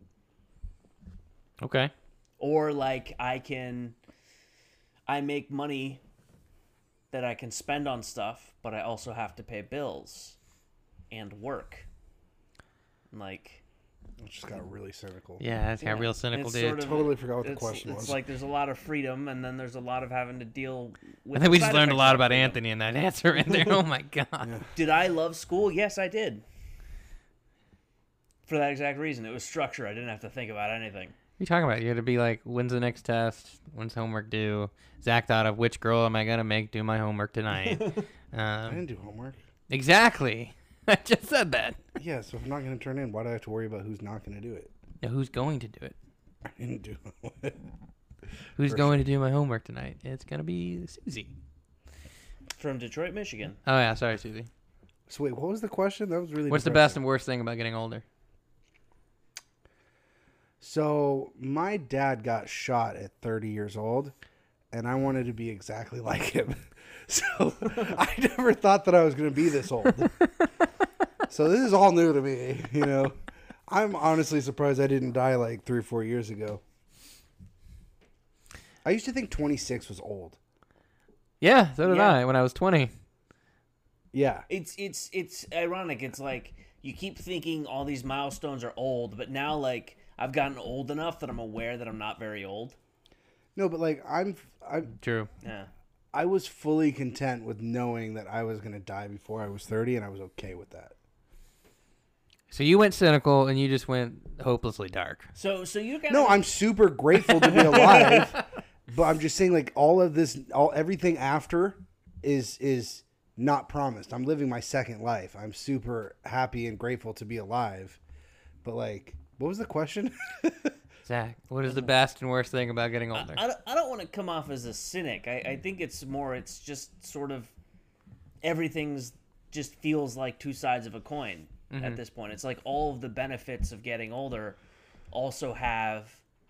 Okay. Or like I can I make money that I can spend on stuff, but I also have to pay bills and work. Like, it just got really cynical. Yeah, that's got yeah, real cynical, it's dude. sort of- Totally forgot what the it's, question it's was. like there's a lot of freedom, and then there's a lot of having to deal with I think we the just side learned a effects lot of about freedom. Anthony in that answer right there. Oh my god. Yeah. Did I love school? Yes, I did. For that exact reason. It was structure. I didn't have to think about anything. What are you talking about? You had to be like, when's the next test? When's homework due? Zach thought of which girl am I gonna make do my homework tonight? I um, didn't do homework. exactly. I just said that. Yeah, so if I'm not going to turn in, why do I have to worry about who's not going to do it? Now, who's going to do it? I didn't do it. Who's For going to do my homework tonight? It's gonna be Susie. From Detroit, Michigan. Oh yeah, sorry, Susie. So wait, what was the question? That was really What's the best depressing. and worst thing about getting older? So my dad got shot at thirty years old, and I wanted to be exactly like him. So I never thought that I was going to be this old. So this is all new to me, you know. I'm honestly surprised I didn't die like three or four years ago. I used to think twenty-six was old. Yeah, so did Yeah. I when I was twenty. Yeah. It's it's it's ironic. It's like you keep thinking all these milestones are old, but now like I've gotten old enough that I'm aware that I'm not very old. No, but like I'm, I, True. Yeah. I was fully content with knowing that I was going to die before I was thirty, and I was okay with that. So you went cynical and you just went hopelessly dark. So so you kind No, I'm super grateful to be alive, but I'm just saying, like, all of this, all everything after is is not promised. I'm living my second life. I'm super happy and grateful to be alive, but like, what was the question? Zach, what is the best and worst thing about getting older? I don't, I don't want to come off as a cynic. I, I think it's more, it's just sort of everything's just feels like two sides of a coin at this point. It's like all of the benefits of getting older also have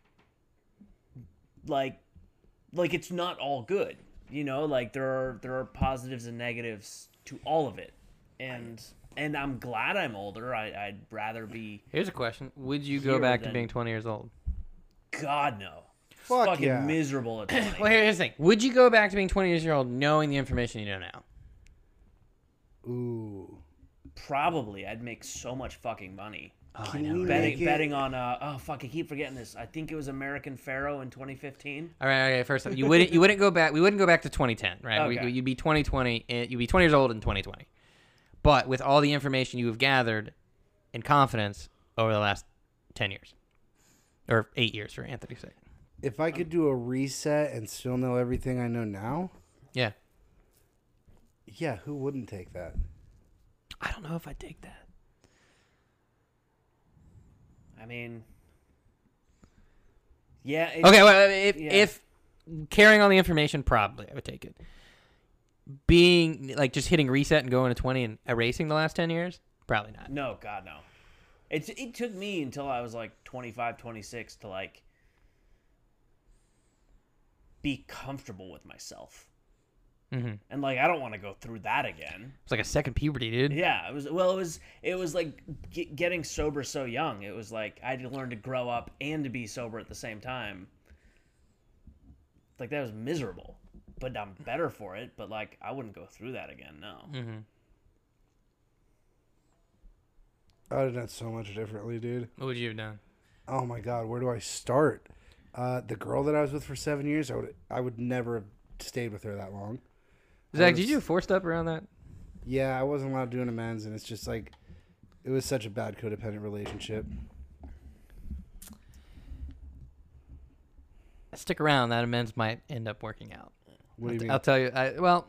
like, like it's not all good, you know, like there are, there are positives and negatives to all of it. And, and I'm glad I'm older. I, I'd rather be, Here's a question: would you go Here back to then. being twenty years old? God, no. Fuck Fucking yeah. miserable at twenty. Well, here's the thing: would you go back to being twenty years old knowing the information you know now? Ooh, Probably. I'd make so much fucking money. Oh, Can I know. we right? betting make it- betting on uh oh fuck I keep forgetting this. I think it was American Pharaoh in twenty fifteen. All right, okay. First, off, you wouldn't you wouldn't go back. We wouldn't go back to twenty ten, right? We- Okay. you'd be twenty twenty. and You'd be twenty years old in twenty twenty. But with all the information you have gathered in confidence over the last ten years, or eight years for Anthony's sake. if I could do a reset and still know everything I know now, Yeah. yeah, who wouldn't take that? I don't know if I'd take that. I mean, yeah. It, Okay, well, if yeah. if carrying on the information, probably I would take it. Being like just hitting reset and going to twenty and erasing the last ten years, probably not. No, God no. It it took me until I was like twenty-five, twenty-six to like be comfortable with myself. Mm-hmm. And like I don't want to go through that again. It's like a second puberty, dude. Yeah, it was well. It was it was like get, getting sober so young. It was like I had to learn to grow up and to be sober at the same time. Like that was miserable, but I'm better for it. But like I wouldn't go through that again. No. Mm-hmm. I would have done so much differently, dude. What would you have done? Oh my god, where do I start? Uh, the girl that I was with for seven years, I would I would never have stayed with her that long. I Zach, would've did you do a s- four step around that? Yeah, I wasn't allowed to do an amends, and it's just like, it was such a bad codependent relationship. stick around. That amends might end up working out. What do I'll, you t- mean? I'll tell you. I, well,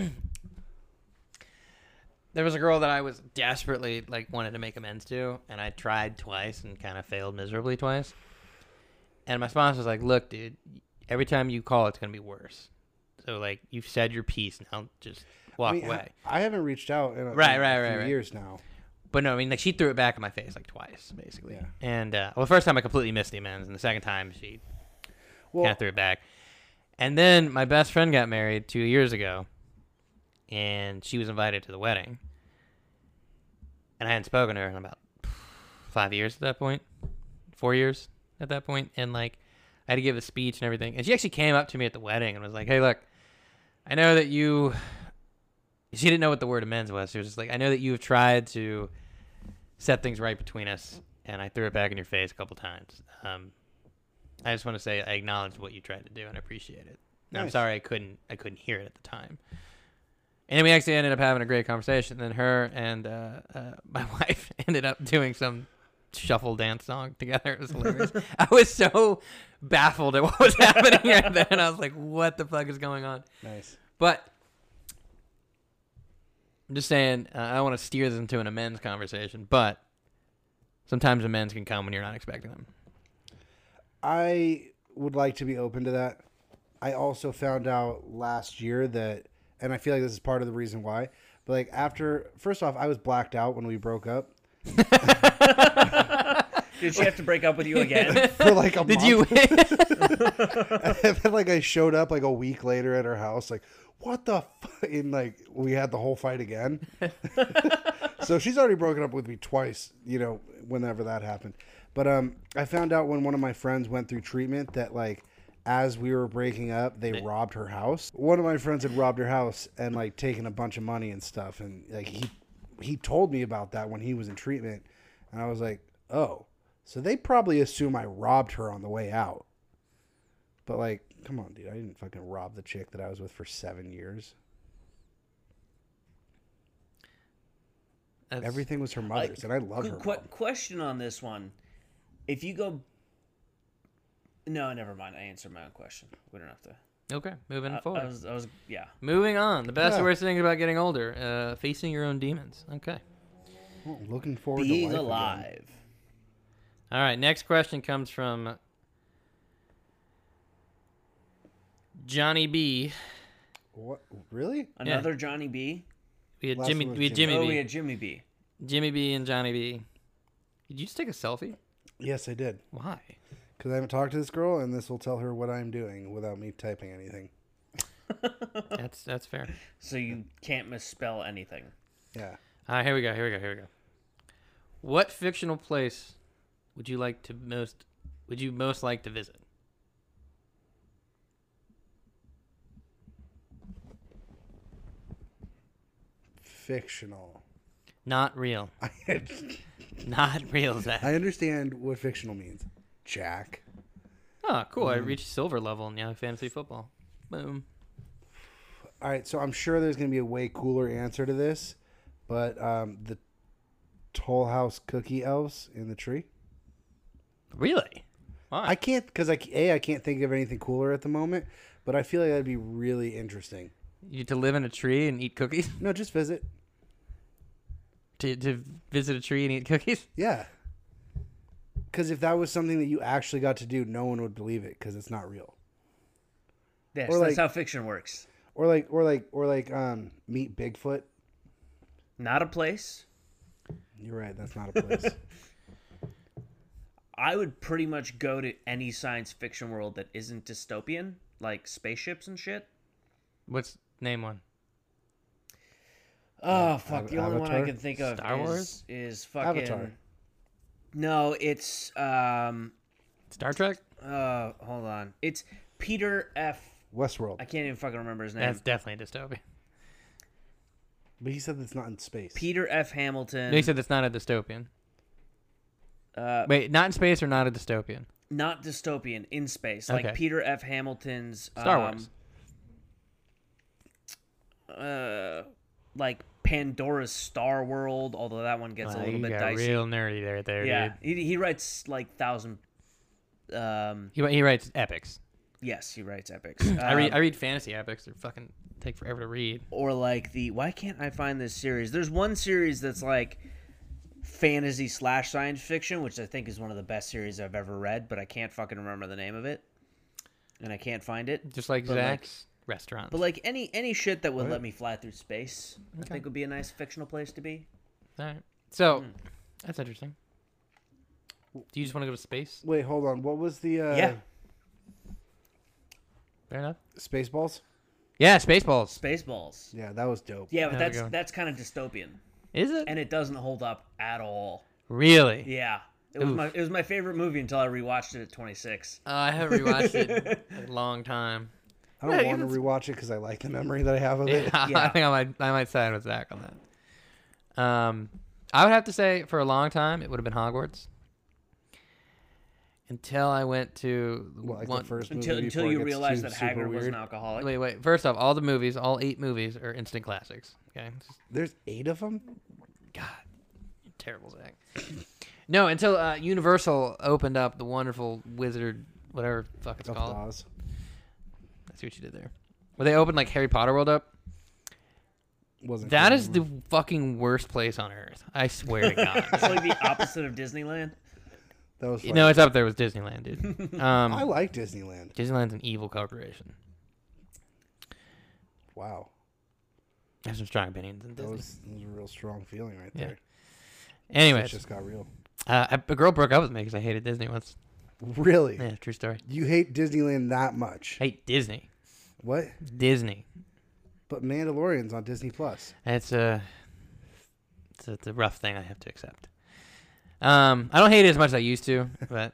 there was a girl that I was desperately like wanted to make amends to, and I tried twice and kind of failed miserably twice. And my sponsor was like, "Look, dude, every time you call, it's gonna be worse. So like, you've said your piece. Now just walk I mean, away." I, I haven't reached out in a, Right, in right, a right, few right. years now. But no, I mean, like she threw it back in my face like twice, basically. Yeah. And uh, well, the first time I completely missed the amends, and the second time she Well, kind of threw it back. And then my best friend got married two years ago, and she was invited to the wedding. And I hadn't spoken to her in about five years at that point, four years at that point, and like I had to give a speech and everything. And she actually came up to me at the wedding and was like, "Hey, look, I know that you." She didn't know what the word amends was. She was just like, "I know that you have tried to set things right between us, and I threw it back in your face a couple times. Um, I just want to say I acknowledge what you tried to do and I appreciate it. And I'm Nice. sorry I couldn't I couldn't hear it at the time." And we actually ended up having a great conversation. Then her and uh, uh, my wife ended up doing some shuffle dance song together. It was hilarious. I was so baffled at what was happening right then. I was like, "What the fuck is going on?" Nice. But I'm just saying, uh, I want to steer this into an amends conversation, but sometimes amends can come when you're not expecting them. I would like to be open to that. I also found out last year that, and I feel like this is part of the reason why, but like after, first off, I was blacked out when we broke up Did she have to break up with you again? for like a Did month. you? And then like I showed up like a week later at her house, like, what the fuck? And like we had the whole fight again. So she's already broken up with me twice, you know, whenever that happened. But um, I found out when one of my friends went through treatment that like as we were breaking up, they robbed her house. One of my friends had robbed her house and like taken a bunch of money and stuff. And like he he told me about that when he was in treatment. And I was like, oh, so they probably assume I robbed her on the way out. But like, come on, dude. I didn't fucking rob the chick that I was with for seven years. That's- Everything was her mother's, and I love Qu- her. qu- mom. question on this one: if you go, no, never mind. I answered my own question. We don't have to. Okay, moving I, forward. I was, I was, yeah. Moving on. The best Yeah. and worst things about getting older. Uh, facing your own demons. Okay. Well, looking forward Being to life alive. Again. All right, next question comes from Johnny B. What? Really? Another Johnny B. We had Last Jimmy. one was We had Jimmy. Jimmy Oh, B. we had Jimmy B. Jimmy B and Johnny B. Did you just take a selfie? Yes, I did. Why? Because I haven't talked to this girl, and this will tell her what I'm doing without me typing anything. That's that's fair. So you can't misspell anything. Yeah. All right, here we go. Here we go. Here we go. What fictional place would you like to most? Would you most like to visit? Fictional. Not real. I, Not real, Zach. I understand what fictional means. Jack. Oh, cool. I reached silver level in Yahoo Fantasy Football. Boom. All right, so I'm sure there's going to be a way cooler answer to this, but um, the Toll House cookie elves in the tree. Really? Why? I can't, because I, A, I can't think of anything cooler at the moment, but I feel like that'd be really interesting. You to live in a tree and eat cookies? No, just visit. To to visit a tree and eat cookies? Yeah. Because if that was something that you actually got to do, no one would believe it because it's not real. Yes, Or that's like- how fiction works. Or like, or like, or like, um, meet Bigfoot. Not a place. You're right. That's not a place. I would pretty much go to any science fiction world that isn't dystopian, like spaceships and shit. What's name one? Oh fuck! Av- The only one I Avatar? can think of Star is, Wars? is fucking. Avatar. No, it's um. Star Trek? Uh, hold on. It's Peter F. Westworld. I can't even fucking remember his name. That's definitely a dystopia. But he said it's not in space. Peter F. Hamilton. They said it's not a dystopian. uh, Wait, not in space or not a dystopian? not dystopian, in space. Like Okay. Peter F. Hamilton's Star um, Wars. Uh, like Pandora's Star World. Although that one gets a Wow, little you bit got dicey. real nerdy there, there, yeah, dude. he he writes like thousand. Um, He, he writes epics. Yes, he writes epics. I read Um, I read fantasy epics. They're fucking take forever to read. or like the why can't I find this series? There's one series that's like fantasy slash science fiction, which I think is one of the best series I've ever read, but I can't fucking remember the name of it, and I can't find it. Just like But, like- Zach's restaurant. But like any any shit that would What? let me fly through space, I Okay. think would be a nice fictional place to be. All right. So Hmm. that's interesting. Do you just want to go to space? Wait, hold on. What was the uh, Yeah. Fair enough. Spaceballs? Yeah, Spaceballs. Spaceballs. Yeah, that was dope. Yeah, but There we that's go. that's kind of dystopian, Is it and it doesn't hold up at all. really? Yeah, it was Oof. my it was my favorite movie until I rewatched it at twenty-six. Uh, I haven't rewatched it in a long time. I don't Yeah, want to it's- rewatch it because I like the memory that I have of Yeah, it. I Yeah. think I might I might side with Zach on that. Um, I would have to say for a long time it would have been Hogwarts. Until I went to Well, like one. the first movie Until until before it you gets realized too that super Hagrid was weird. an alcoholic. Wait, wait. First off, all the movies, all eight movies, are instant classics. Okay, There's eight of them. God, you're terrible, Zach. No, until uh, Universal opened up the wonderful Wizard, whatever the fuck it's Of called. Oz. I see what you did there. Where they opened like Harry Potter World up. Wasn't That cool is anymore. the fucking worst place on earth. I swear to God. It's like the opposite of Disneyland. That was. You funny. know, it's up there with Disneyland, dude. Um, I like Disneyland. Disneyland's an evil corporation. Wow, I have some strong opinions on that Disney. was, that was a real strong feeling right Yeah. there. It Anyways, just got real. uh, a a girl broke up with me because I hated Disney once. Really? Yeah, true story. You hate Disneyland that much? I hate Disney. What? Disney. But Mandalorian's on Disney Plus. It's a, it's a, it's a rough thing I have to accept. Um, I don't hate it as much as I used to, but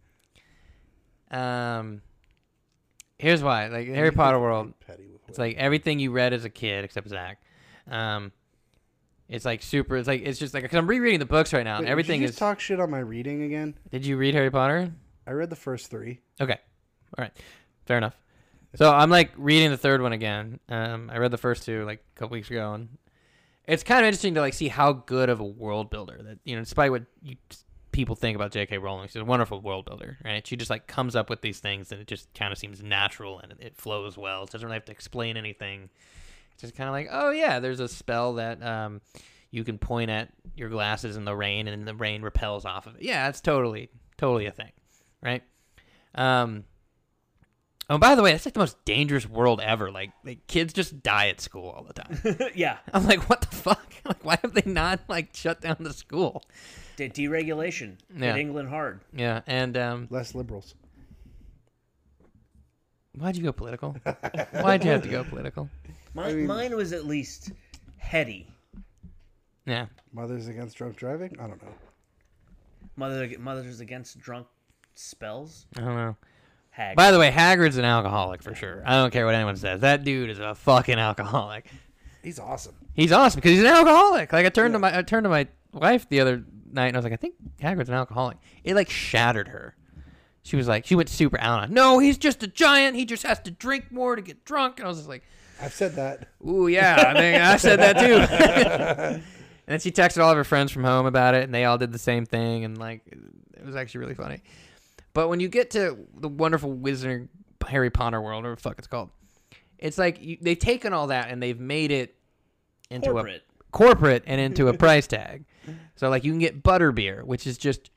um, here's why. Like Harry Potter World, Petty with it's like everything you read as a kid except Zach. Um, it's like super. It's like it's just like, cause I'm rereading the books right now, and Wait, everything did you is. just talk shit on my reading again. Did you read Harry Potter? I read the first three. Okay, all right, fair enough. So I'm like reading the third one again. Um, I read the first two like a couple weeks ago, and it's kind of interesting to like see how good of a world builder that, you know, despite what you, people think about J K. Rowling, she's a wonderful world builder, right? She just like comes up with these things, and it just kind of seems natural and it flows well. It doesn't really have to explain anything. It's just kind of like, oh yeah, there's a spell that um, you can point at your glasses in the rain, and the rain repels off of it. Yeah, it's totally, totally a thing, right? Um. Oh, by the way, that's like the most dangerous world ever. Like, like kids just die at school all the time. Yeah, I'm like, what the fuck? Like, why have they not like shut down the school? De- deregulation Yeah. hit England hard. Yeah, and um, Less liberals. why'd you go political? Why'd you have to go political? Mine, mean- mine was at least heady. Yeah, Mothers Against Drunk Driving? I don't know. Mother, mothers against drunk spells. I don't know. Hag. By the way, Hagrid's an alcoholic for sure. I don't care what anyone says. That dude is a fucking alcoholic. He's awesome. He's awesome because he's an alcoholic. Like I turned to my I turned to my wife the other night and I was like, I think Hagrid's an alcoholic. It like shattered her. She was like, she went super out on. No, he's just a giant. He just has to drink more to get drunk. And I was just like, I've said that. ooh yeah, I think I said that too. And then she texted all of her friends from home about it, and they all did the same thing, and like it was actually really funny. But when you get to the wonderful Wizard Harry Potter world, or what the fuck it's called, it's like you, they've taken all that and they've made it into Corporate. a corporate and into a price tag. So like you can get butterbeer, which is just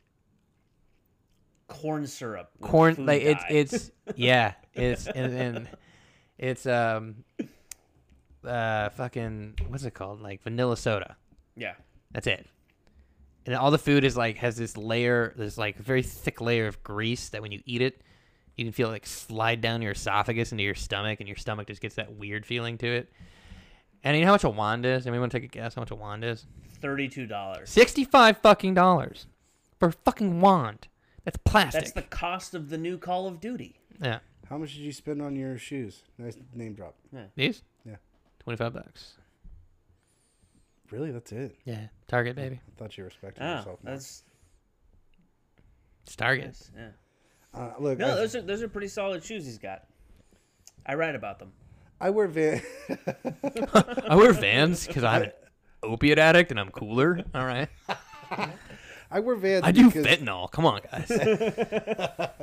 Corn syrup. with corn. food Like it's dye. it's yeah, it's and, and it's um uh fucking what's it called? Like vanilla soda. Yeah. That's it. And all the food is like has this layer, this like very thick layer of grease that when you eat it, you can feel it like slide down your esophagus into your stomach, and your stomach just gets that weird feeling to it. And you know how much a wand is? Anyone want to take a guess how much a wand is? Thirty-two dollars. Sixty-five fucking dollars for a fucking wand. That's plastic. That's the cost of the new Call of Duty. yeah. How much did you spend on your shoes? Nice name drop. These? Yeah. Twenty-five bucks. Really? That's it? Yeah. Target, baby. I thought you respected Oh, yourself more. that's It's Target. nice. Yeah. Uh, look, No, I, those are those are pretty solid shoes he's got. I write about them. I wear Van. I wear Vans because I'm an opiate addict and I'm cooler. All right. I wear Vans. I do because, fentanyl. Come on, guys.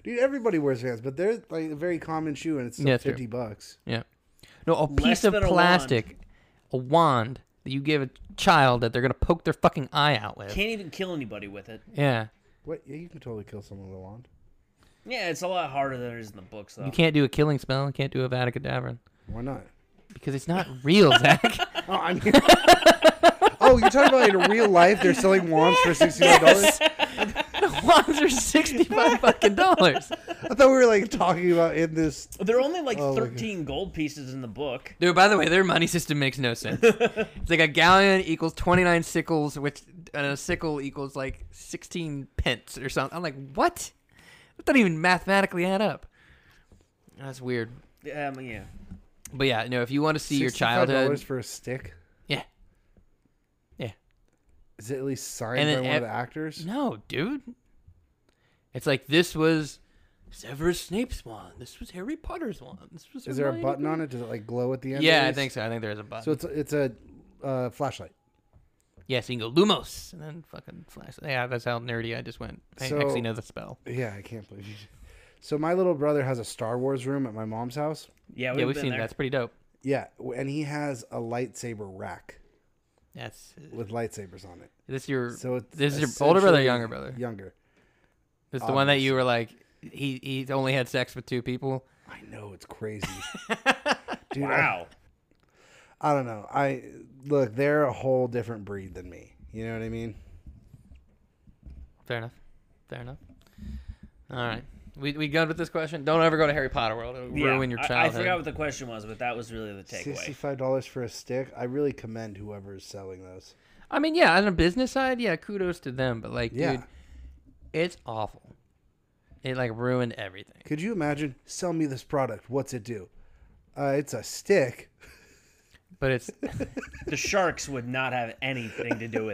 Dude, everybody wears Vans, but they're like a very common shoe, and it's still Yeah, it's true. fifty bucks. Yeah. No, a Less piece of than a plastic, a wand that you give a child that they're gonna poke their fucking eye out with. Can't even kill anybody with it. Yeah. What? Yeah, you can totally kill someone with a wand. Yeah, it's a lot harder than it is in the books, though. You can't do a killing spell. You can't do a Vada Kedavra. Why not? Because it's not real, Zach. Oh, I mean, oh, you're talking about in real life? They're selling wands for sixty-five dollars. The wands are sixty-five fucking dollars. I thought we were like talking about in this. There are only like Oh, my thirteen gold pieces in the book. Dude, by the way, their money system makes no sense. It's like a galleon equals twenty-nine sickles, which and a sickle equals like sixteen pence or something. I'm like, what? That doesn't even mathematically add up. That's weird. Um, yeah. But yeah, no, if you want to see your sixty-five dollars childhood. for a stick. Yeah. Yeah. Is it at least signed And by then one ev- of the actors? No, dude. It's like this was Severus Snape's wand. This was Harry Potter's wand. This was. Is there a Hermione button on Granger- it? Does it like glow at the end? Yeah, at I least? think so. I think there is a button. So it's a, it's a uh, flashlight. yeah, so you can go Lumos and then fucking flash. Yeah, that's how nerdy I just went. I So- actually know the spell. Yeah, I can't believe you. So my little brother has a Star Wars room at my mom's house. Yeah, we've, Yeah, we've been seen there. that. That's pretty dope. Yeah, w- and he has a lightsaber rack That's with lightsabers on it. this your So it's this is your older brother, or essentially younger brother. Younger. This is the one that you were like he he only had sex with two people. I know, it's crazy. Dude, I- Wow. I don't know. I look, they're a whole different breed than me. You know what I mean? Fair enough. Fair enough. All right. We we good with this question? Don't ever go to Harry Potter World. It'll Yeah, ruin your I- childhood. I, forgot what the question was, but that was really the takeaway. Sixty-five dollars for a stick. I really commend whoever is selling those. I mean, yeah, on a business side, yeah, kudos to them. But like, Yeah. dude, it's awful. It like ruined everything. Could you imagine? Sell me this product. What's it do? Uh, it's a stick. But it's The sharks would not have anything to do with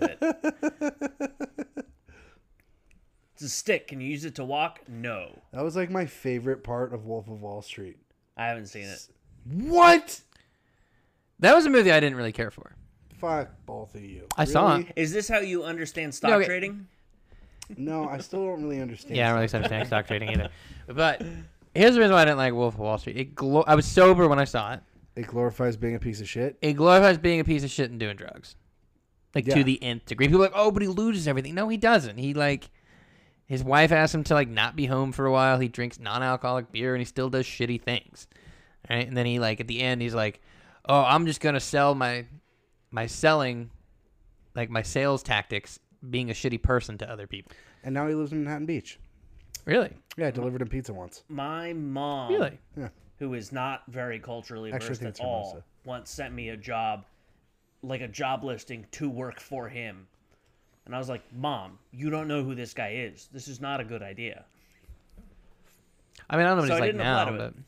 it. It's a stick. Can you use it to walk? No. That was like my favorite part of Wolf of Wall Street. I haven't seen it. What? that was a movie I didn't really care for. Fuck both of you. I saw Really? it. Is this how you understand stock No, okay. trading? No, I still don't really understand. Yeah, I don't really understand stock trading either. But here's the reason why I didn't like Wolf of Wall Street. It glo- I was sober when I saw it. It glorifies being a piece of shit. It glorifies being a piece of shit and doing drugs, like Yeah. to the nth degree. People are like, oh, but he loses everything. No, he doesn't. He like, his wife asks him to like not be home for a while. He drinks non-alcoholic beer and he still does shitty things, right? And then he like at the end he's like, oh, I'm just gonna sell my, my selling, like my sales tactics, being a shitty person to other people. And now he lives in Manhattan Beach. Really, Yeah, I delivered him pizza once. My mom, really. Yeah. who is not very culturally Actually, I versed think at it's her all, mom, once sent me a job, like a job listing to work for him. And I was like, Mom, you don't know who this guy is. This is not a good idea. I mean, I don't know what So he's I like didn't apply now, to but it.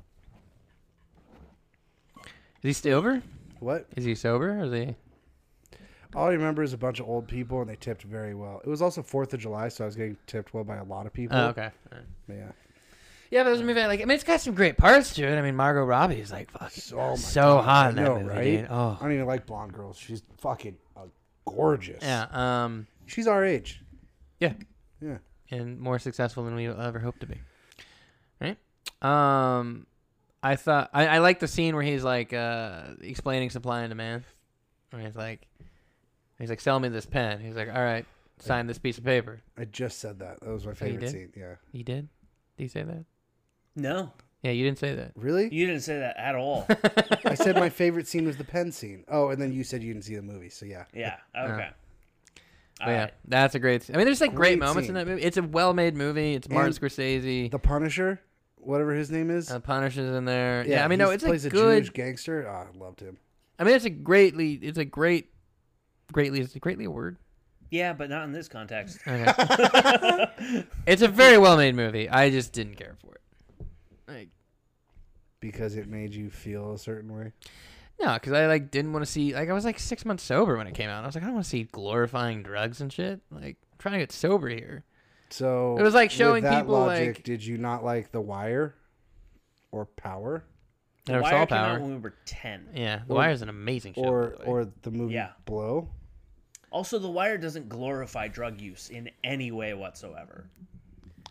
is he sober? What? Is he sober? Or is he? All I remember is a bunch of old people, and they tipped very well. It was also fourth of July, so I was getting tipped well by a lot of people. Oh, okay. All right. But yeah. Yeah, but there's a movie I like. I mean, it's got some great parts to it. I mean, Margot Robbie is like fucking So, oh my so God, hot I in that know, movie, right? dude. Oh, I don't even like blonde girls. She's fucking uh, gorgeous. yeah. Um, She's our age. yeah, Yeah. and more successful than we ever hoped to be. Right? Um, I thought I, I like the scene where he's like uh explaining supply and demand. Where he's like, he's like, sell me this pen. He's like, all right, sign this piece of paper. I just said that. That was my you favorite did? scene. Yeah. You did? Did you say that? No, Yeah, you didn't say that. Really? you didn't say that at all. I said my favorite scene was the pen scene. Oh, and then you said you didn't see the movie, so yeah. Yeah, okay. But All yeah, right. that's a great. I mean, there's like great, Great moments scene. in that movie. It's a well-made movie. It's Martin And Scorsese. The Punisher, whatever his name is. Uh, Punisher's in there. Yeah, I mean, no, he it's plays a a good. Jewish gangster. Oh, I loved him. I mean, it's a greatly. It's a great. Greatly is it greatly a word? Yeah, but not in this context. Okay. It's a very well-made movie. I just didn't care for it. Like, Because it made you feel a certain way. no, because I like didn't want to see. Like, I was like six months sober when it came out. And I was like, I don't want to see glorifying drugs and shit. Like, I'm trying to get sober here. So It was like with showing that people, logic, like- did you not like The Wire or Power I never Wire saw came out Power. when we were ten. Yeah, The Or- Wire's an amazing show. or by the way. or the movie Yeah. Blow? Also, The Wire doesn't glorify drug use in any way whatsoever.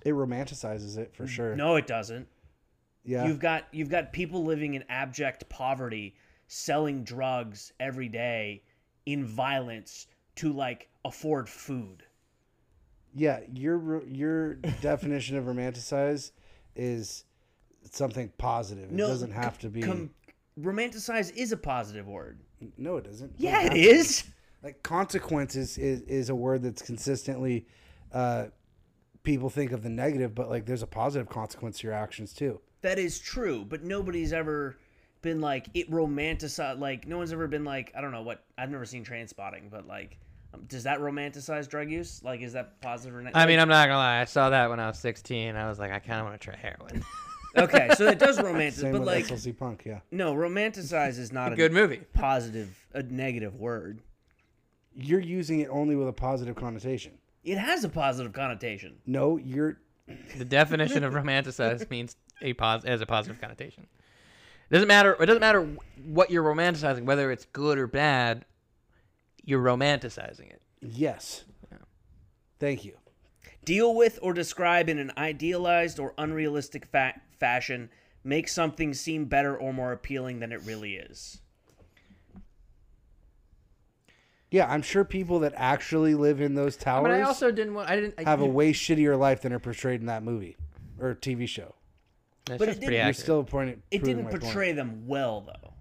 It romanticizes it for sure. No, it doesn't. Yeah. You've got you've got people living in abject poverty, selling drugs every day in violence to like afford food. Yeah, your your definition of romanticize is something positive. It No, doesn't have to be. Com- romanticize is a positive word. No, it doesn't. Yeah, Doesn't it have to be. is. Like consequences is, is a word that's consistently uh, people think of the negative, but like there's a positive consequence to your actions too. That is true, but nobody's ever been like it romanticized. Like no one's ever been like I don't know what I've never seen Train Spotting, but like um, does that romanticize drug use? Like is that positive or negative? I mean, I'm not gonna lie. I saw that when I was sixteen. I was like, I kind of want to try heroin. okay, so it does romanticize, Same but with like S L C Punk, yeah. no, romanticize is not a Good movie. positive, a negative word. You're using it only with a positive connotation. It has a positive connotation. No, you're The definition of romanticize means a pos as a positive connotation. It doesn't matter. It doesn't matter what you're romanticizing, whether it's good or bad. You're romanticizing it. yes. Thank you. Deal with or describe in an idealized or unrealistic fa- fashion. Make something seem better or more appealing than it really is. Yeah, I'm sure people that actually live in those towers But I also didn't want. I didn't I, have a way shittier life than are portrayed in that movie or T V show. That's But it just didn't- pretty You're accurate. still pointing. It proving didn't my point. portray them well, though.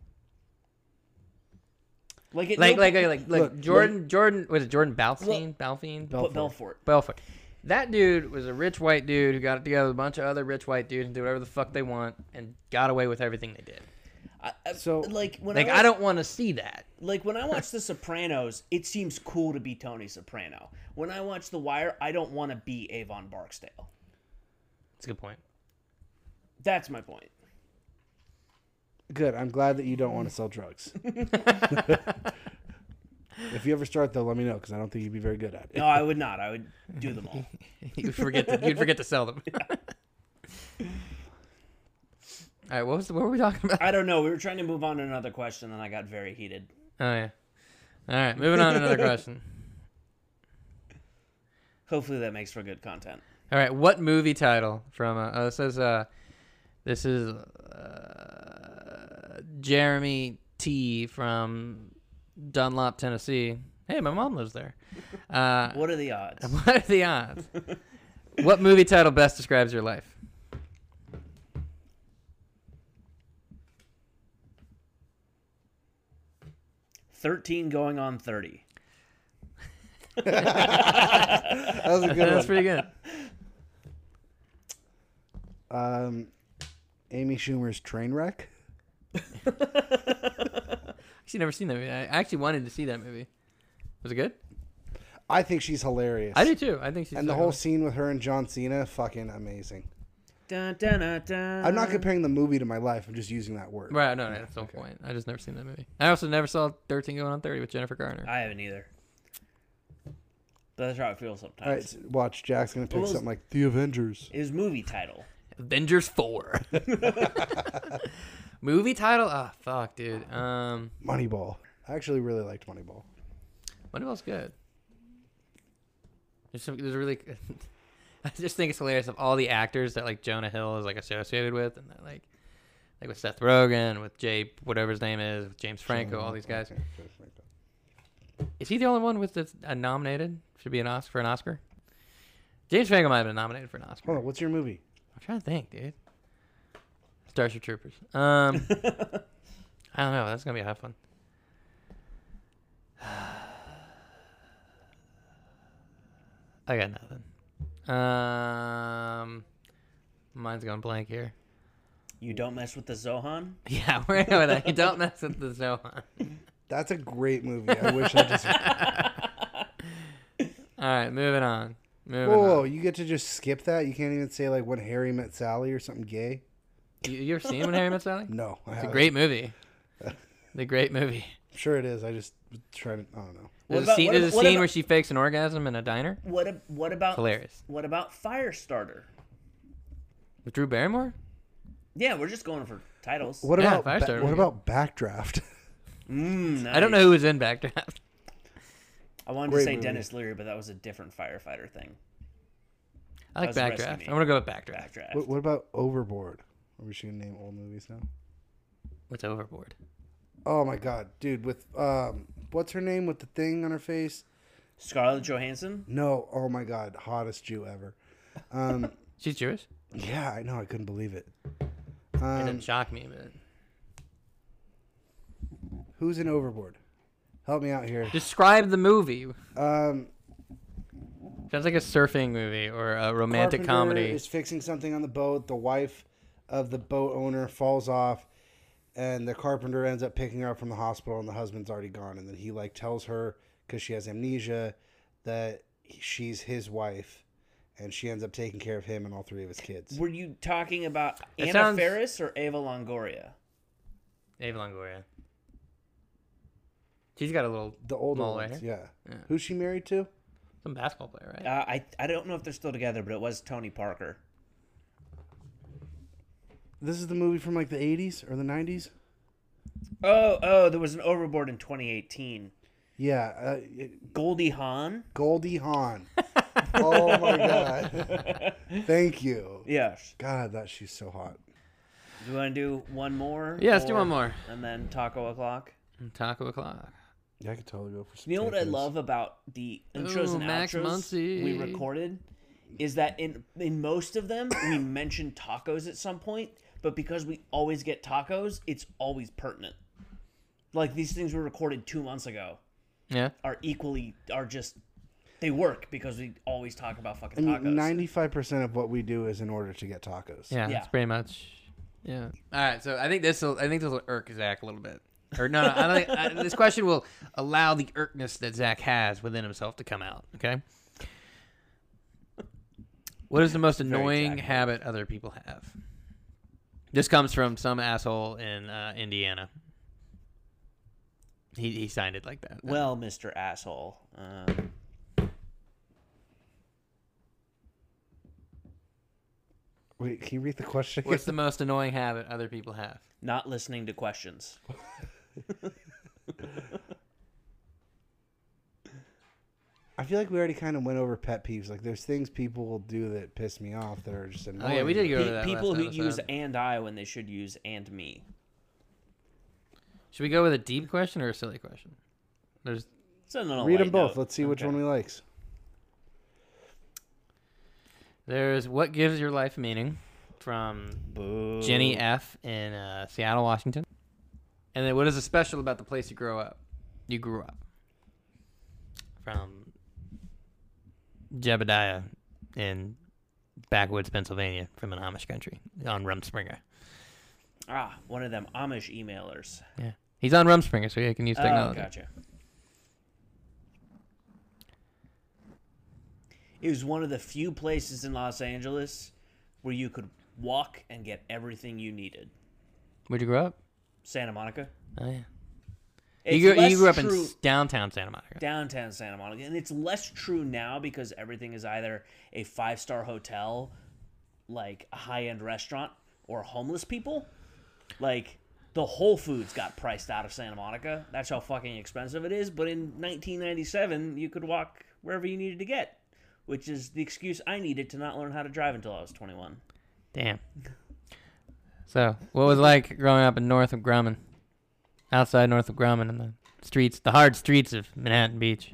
Like, it like, no- like, like, like, like Look, Jordan, Jordan, was it Jordan Balfine? Balfine? Bel- Belfort. Belfort. Belfort. That dude was a rich white dude who got together with a bunch of other rich white dudes and did whatever the fuck they want and got away with everything they did. I, I, So- like when Like, I, I watch- don't want to see that. like when I watch The Sopranos, it seems cool to be Tony Soprano. When I watch The Wire, I don't want to be Avon Barksdale. That's a good point. That's my point. Good. I'm glad that you don't want to sell drugs. If you ever start, though, let me know because I don't think you'd be very good at it. No, I would not. I would do them all. You'd forget to, you'd forget to sell them. All right, what was the, what were we talking about? I don't know. We were trying to move on to another question, and I got very heated. Oh yeah. All right, moving on to another question. Hopefully, that makes for good content. All right, what movie title from? Uh, oh, this is uh, this is uh, Jeremy T from Dunlop, Tennessee. Hey, my mom lives there. Uh, What are the odds? what are the odds? What movie title best describes your life? thirteen going on thirty. That was a good That's one. pretty good. Um, Amy Schumer's Trainwreck. Actually, never seen that movie. I actually wanted to see that movie. Was it good? I think she's hilarious. I do too. I think she's And the so whole good. scene with her and John Cena, fucking amazing. Dun, dun, dun, dun. I'm not comparing the movie to my life. I'm just using that word. Right, no, no, that's the whole point. I just never seen that movie. I also never saw thirteen going on thirty with Jennifer Garner. I haven't either. But that's how I feel sometimes. All right, so watch. Jack's gonna pick What was- something like The Avengers. His movie title. Avengers four. Movie title? Ah, fuck, dude. Um, Moneyball. I actually really liked Moneyball. Moneyball's good. There's some. There's a really. I just think it's hilarious of all the actors that like Jonah Hill is like associated with, and that like, like with Seth Rogen, with Jay, whatever his name is, with James Franco, all these guys. Okay, James Franco. Is he the only one with that's uh, nominated? Should be an Oscar for an Oscar. James Franco might have been nominated for an Oscar. Hold on, what's your movie? I'm trying to think, dude. Starship Troopers. Um, I don't know. That's gonna be a hot fun. I got nothing. Um, mine's going blank here. You don't mess with the Zohan? Yeah, we're gonna go with that. You don't mess with the Zohan. That's a great movie. I wish I just. All right, moving on. Moving Whoa, whoa, on. you get to just skip that? You can't even say like When Harry Met Sally or something gay? You, you ever seen When Harry Met Sally? No, I It's a haven't. great movie. The great movie. I'm sure it is. I just was trying to. I don't know. There's What a about- scene, what there's a ab- what scene about- where she fakes an orgasm in a diner. What ab- what about Hilarious. What about Firestarter? With Drew Barrymore? Yeah, we're just going for titles. What Yeah, about ba- Firestarter what was about Backdraft? Mm, I don't know nice. who was in Backdraft. I wanted Great to say movie. Dennis Leary, but that was a different firefighter thing. I like was Rescue Backdraft. Me. I'm gonna go with Backdraft. Backdraft. What, what about Overboard? Are we just gonna name old movies now? What's Overboard? Oh my god, dude! With um, what's her name with the thing on her face? Scarlett Johansson? No, oh my god, hottest Jew ever. Um, She's Jewish. yeah, I know, I couldn't believe it. It Um, didn't shock me, but who's in Overboard? Help me out here. describe the movie. Um, Sounds like a surfing movie or a romantic Carpenter comedy. is fixing something on the boat. The wife of the boat owner falls off, and the carpenter ends up picking her up from the hospital, and the husband's already gone. And then he like tells her, because she has amnesia, that she's his wife, and she ends up taking care of him and all three of his kids. Were you talking about It Anna sounds- Faris or Ava Longoria? Ava Longoria. She's got a little The older mole ones, right? yeah. Yeah. Who's she married to? Some basketball player, right? Uh, I I don't know if they're still together, but it was Tony Parker. This is the movie from like the eighties or the nineties. Oh, oh, there was an Overboard in twenty eighteen. Yeah, uh, it- Goldie Hawn? Goldie Hawn. Oh my god! Thank you. Yes. God, that she's so hot. Do you want to do one more? Yeah, let's do Or- one more. And then Taco O'Clock? Taco o'clock. Yeah, I could totally go for some. You know what I tacos. love about the intros Ooh, and Max outros Muncy. we recorded is that in in most of them we mention tacos at some point, but because we always get tacos, it's always pertinent. Like these things were recorded two months ago Yeah. are equally are just they work because we always talk about fucking I tacos. mean, ninety-five percent of what we do is in order to get tacos. Yeah, Yeah. that's pretty much. Yeah. All right, so I think this will. I think this will irk Zach a little bit. Or no, no I don't think, I, this question will allow the irkness that Zach has within himself to come out. Okay. What is the most annoying Zach. habit other people have? This comes from some asshole in uh, Indiana. He he signed it like that. Well, Mister Asshole. Um, Wait, can you read the question? What's the most annoying habit other people have? not listening to questions. I feel like we already kind of went over pet peeves. Like, there's things people will do that piss me off that are just Oh annoying. yeah, we did go over Pe- that. people last who episode. use and I when they should use and me. Should we go with a deep question or a silly question? There's So no, Read them both. Let's see which Okay. one we likes. there's what gives your life meaning from Boo. Jenny F in uh, Seattle, Washington. And then what is special about the place you grow up? You grew up. From Jebediah in backwoods Pennsylvania, from an Amish country on Rumspringer. Ah, one of them Amish emailers. Yeah, he's on Rumspringer, so he can use Oh, technology. gotcha. It was one of the few places in Los Angeles where you could walk and get everything you needed. Where'd you grow up? Santa Monica. Oh yeah, It's you grew, less you grew up true in s- downtown Santa Monica. downtown Santa Monica, and it's less true now because everything is either a five-star hotel, like a high-end restaurant, or homeless people. Like the Whole Foods got priced out of Santa Monica. That's how fucking expensive it is. But in nineteen ninety-seven, you could walk wherever you needed to get, which is the excuse I needed to not learn how to drive until I was twenty-one. Damn. So, what was it like growing up in north of Grumman? Outside north of Grumman in the streets, the hard streets of Manhattan Beach.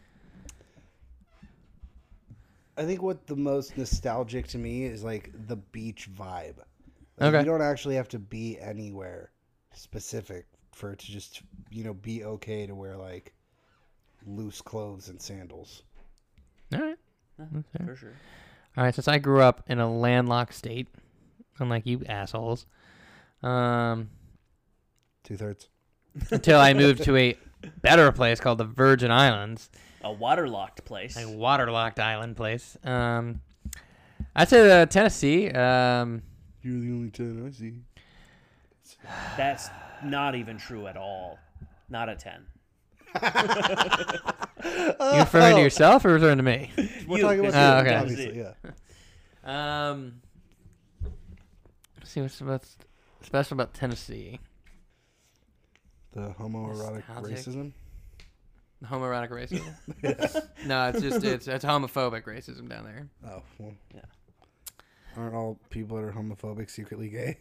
I think what the most nostalgic to me is like the beach vibe. Like, Okay. You don't actually have to be anywhere specific for it to just, you know, be okay to wear like loose clothes and sandals. All right. For sure. All right, since I grew up in a landlocked state, unlike you assholes, um, Two thirds. until I moved to a better place called the Virgin Islands, A waterlocked place. a waterlocked island place. Um, I'd say the Tennessee. Um, You're the only ten I see. That's not even true at all. Not a ten. you referring to yourself or referring to me? We're You, talking about Oh, the okay. obviously, yeah. Um, let's see what's what's special about Tennessee. The homoerotic Nostalgic. racism. Homoerotic racism. No, it's just it's it's homophobic racism down there. Oh, well. Yeah. Aren't all people that are homophobic secretly gay?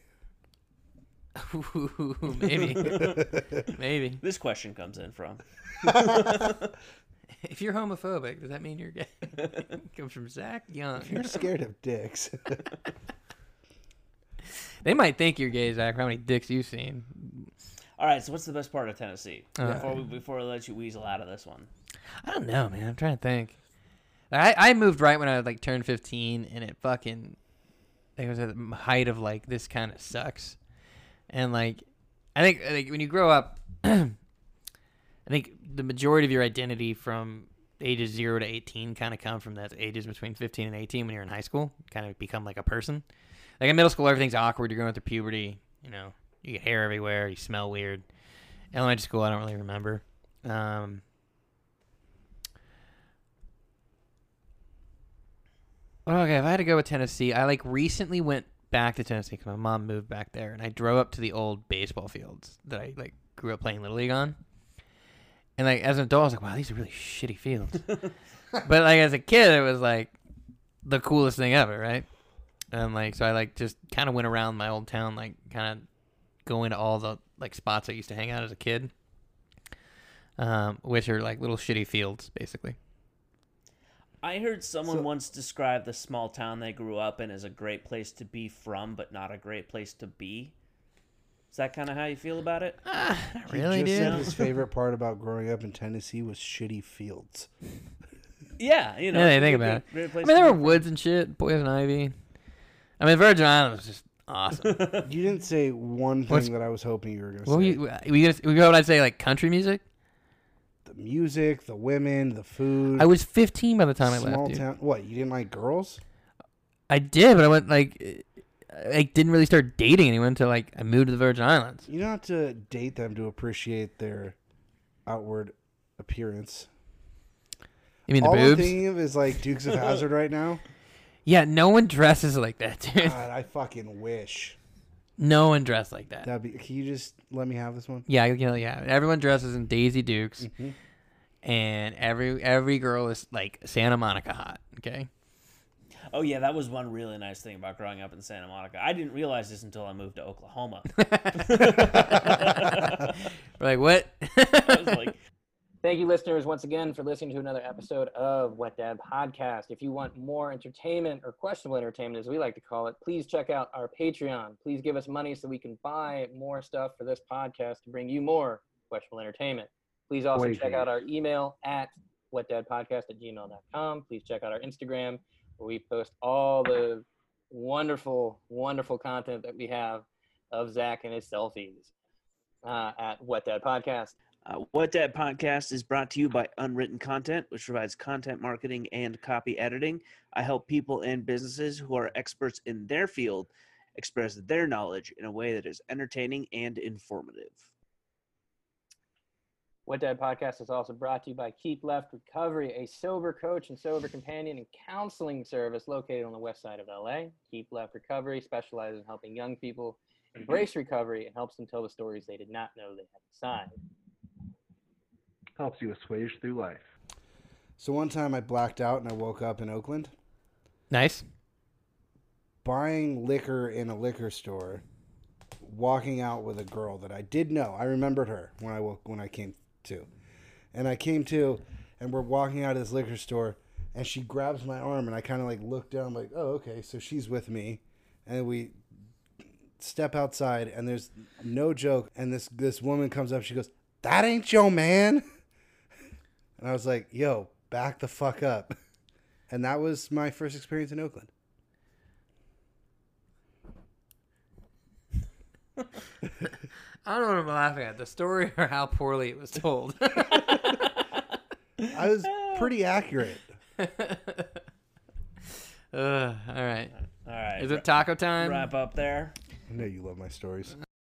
Ooh, maybe, maybe. This question comes in from. If you're homophobic, does that mean you're gay? Comes from Zach Young. If you're scared of dicks. They might think you're gay, Zach. How many dicks you've seen? All right, so what's the best part of Tennessee? Uh, before we before we let you weasel out of this one. I don't know, man. I'm trying to think. I I moved right when I like turned fifteen, and it fucking it was at the height of like this kind of sucks. And like, I think like when you grow up, I think the majority of your identity from ages zero to eighteen kind of come from that ages between fifteen and eighteen when you're in high school. Kind of become like a person. Like in middle school, everything's awkward. You're going through puberty. You know, you get hair everywhere. You smell weird. Elementary school, I don't really remember. Um, okay, if I had to go with Tennessee, I like recently went back to Tennessee because my mom moved back there, and I drove up to the old baseball fields that I like grew up playing Little League on. And like as an adult, I was like, wow, these are really shitty fields. But like as a kid, it was like the coolest thing ever, right? And like so, I like just kind of went around my old town, like kind of going to all the like spots I used to hang out as a kid, um, which are like little shitty fields, basically. I heard someone So- once describe the small town they grew up in as a great place to be from, but not a great place to be. Is that kind of how you feel about it? Ah, not He really, just dude. said his favorite part about growing up in Tennessee was shitty fields. Yeah, you know. Yeah, they it's a think great- about it. great I place mean, to there be were woods and shit, poison ivy. I mean, Virgin Island was just awesome. You didn't say one thing What's- that I was hoping you were going to What were say. you? Were you gonna, what would I say? Like country music? The music, the women, the food. I was fifteen by the time I small left. Dude. town. What? You didn't like girls? I did, but I went like, I didn't really start dating anyone until like I moved to the Virgin Islands. You don't have to date them to appreciate their outward appearance. You mean the All I'm boobs? thinking of is like Dukes of Hazzard right now. Yeah, no one dresses like that, dude. God, I fucking wish. No one dressed like that. That'd be. Can you just let me have this one? Yeah, you know, yeah. Everyone dresses in Daisy Dukes, Mm-hmm. and every every girl is like Santa Monica hot. Okay. Oh yeah, that was one really nice thing about growing up in Santa Monica. I didn't realize this until I moved to Oklahoma. We're like, what? I was like, Thank you, listeners, once again for listening to another episode of Wet Dad Podcast. If you want more entertainment or questionable entertainment, as we like to call it, please check out our Patreon. Please give us money so we can buy more stuff for this podcast to bring you more questionable entertainment. Please also Wait, check wait. out our email at wetdadpodcast at gmail dot com. Please check out our Instagram, where we post all the wonderful, wonderful content that we have of Zach and his selfies uh, at Wet Dad Podcast. Uh, What Dad Podcast is brought to you by Unwritten Content, which provides content marketing and copy editing. I help people and businesses who are experts in their field express their knowledge in a way that is entertaining and informative. What Dad Podcast is also brought to you by Keep Left Recovery, a sober coach and sober companion and counseling service located on the west side of L A. Keep Left Recovery specializes in helping young people embrace recovery and helps them tell the stories they did not know they had inside. Helps you assuage through life. So one time I blacked out and I woke up in Oakland Nice. buying liquor in a liquor store, walking out with a girl that I did know. I remembered her when I woke when I came to. And I came to and we're walking out of this liquor store and she grabs my arm and I kind of like look down like, "Oh, okay, so she's with me." And we step outside and there's no joke and this this woman comes up, she goes, "That ain't your man." And I was like, "Yo, back the fuck up." And that was my first experience in Oakland. I don't know what I'm laughing at, the story or how poorly it was told. I was pretty accurate. uh, all right. all right, Is it taco time? wrap up there? I know you love my stories.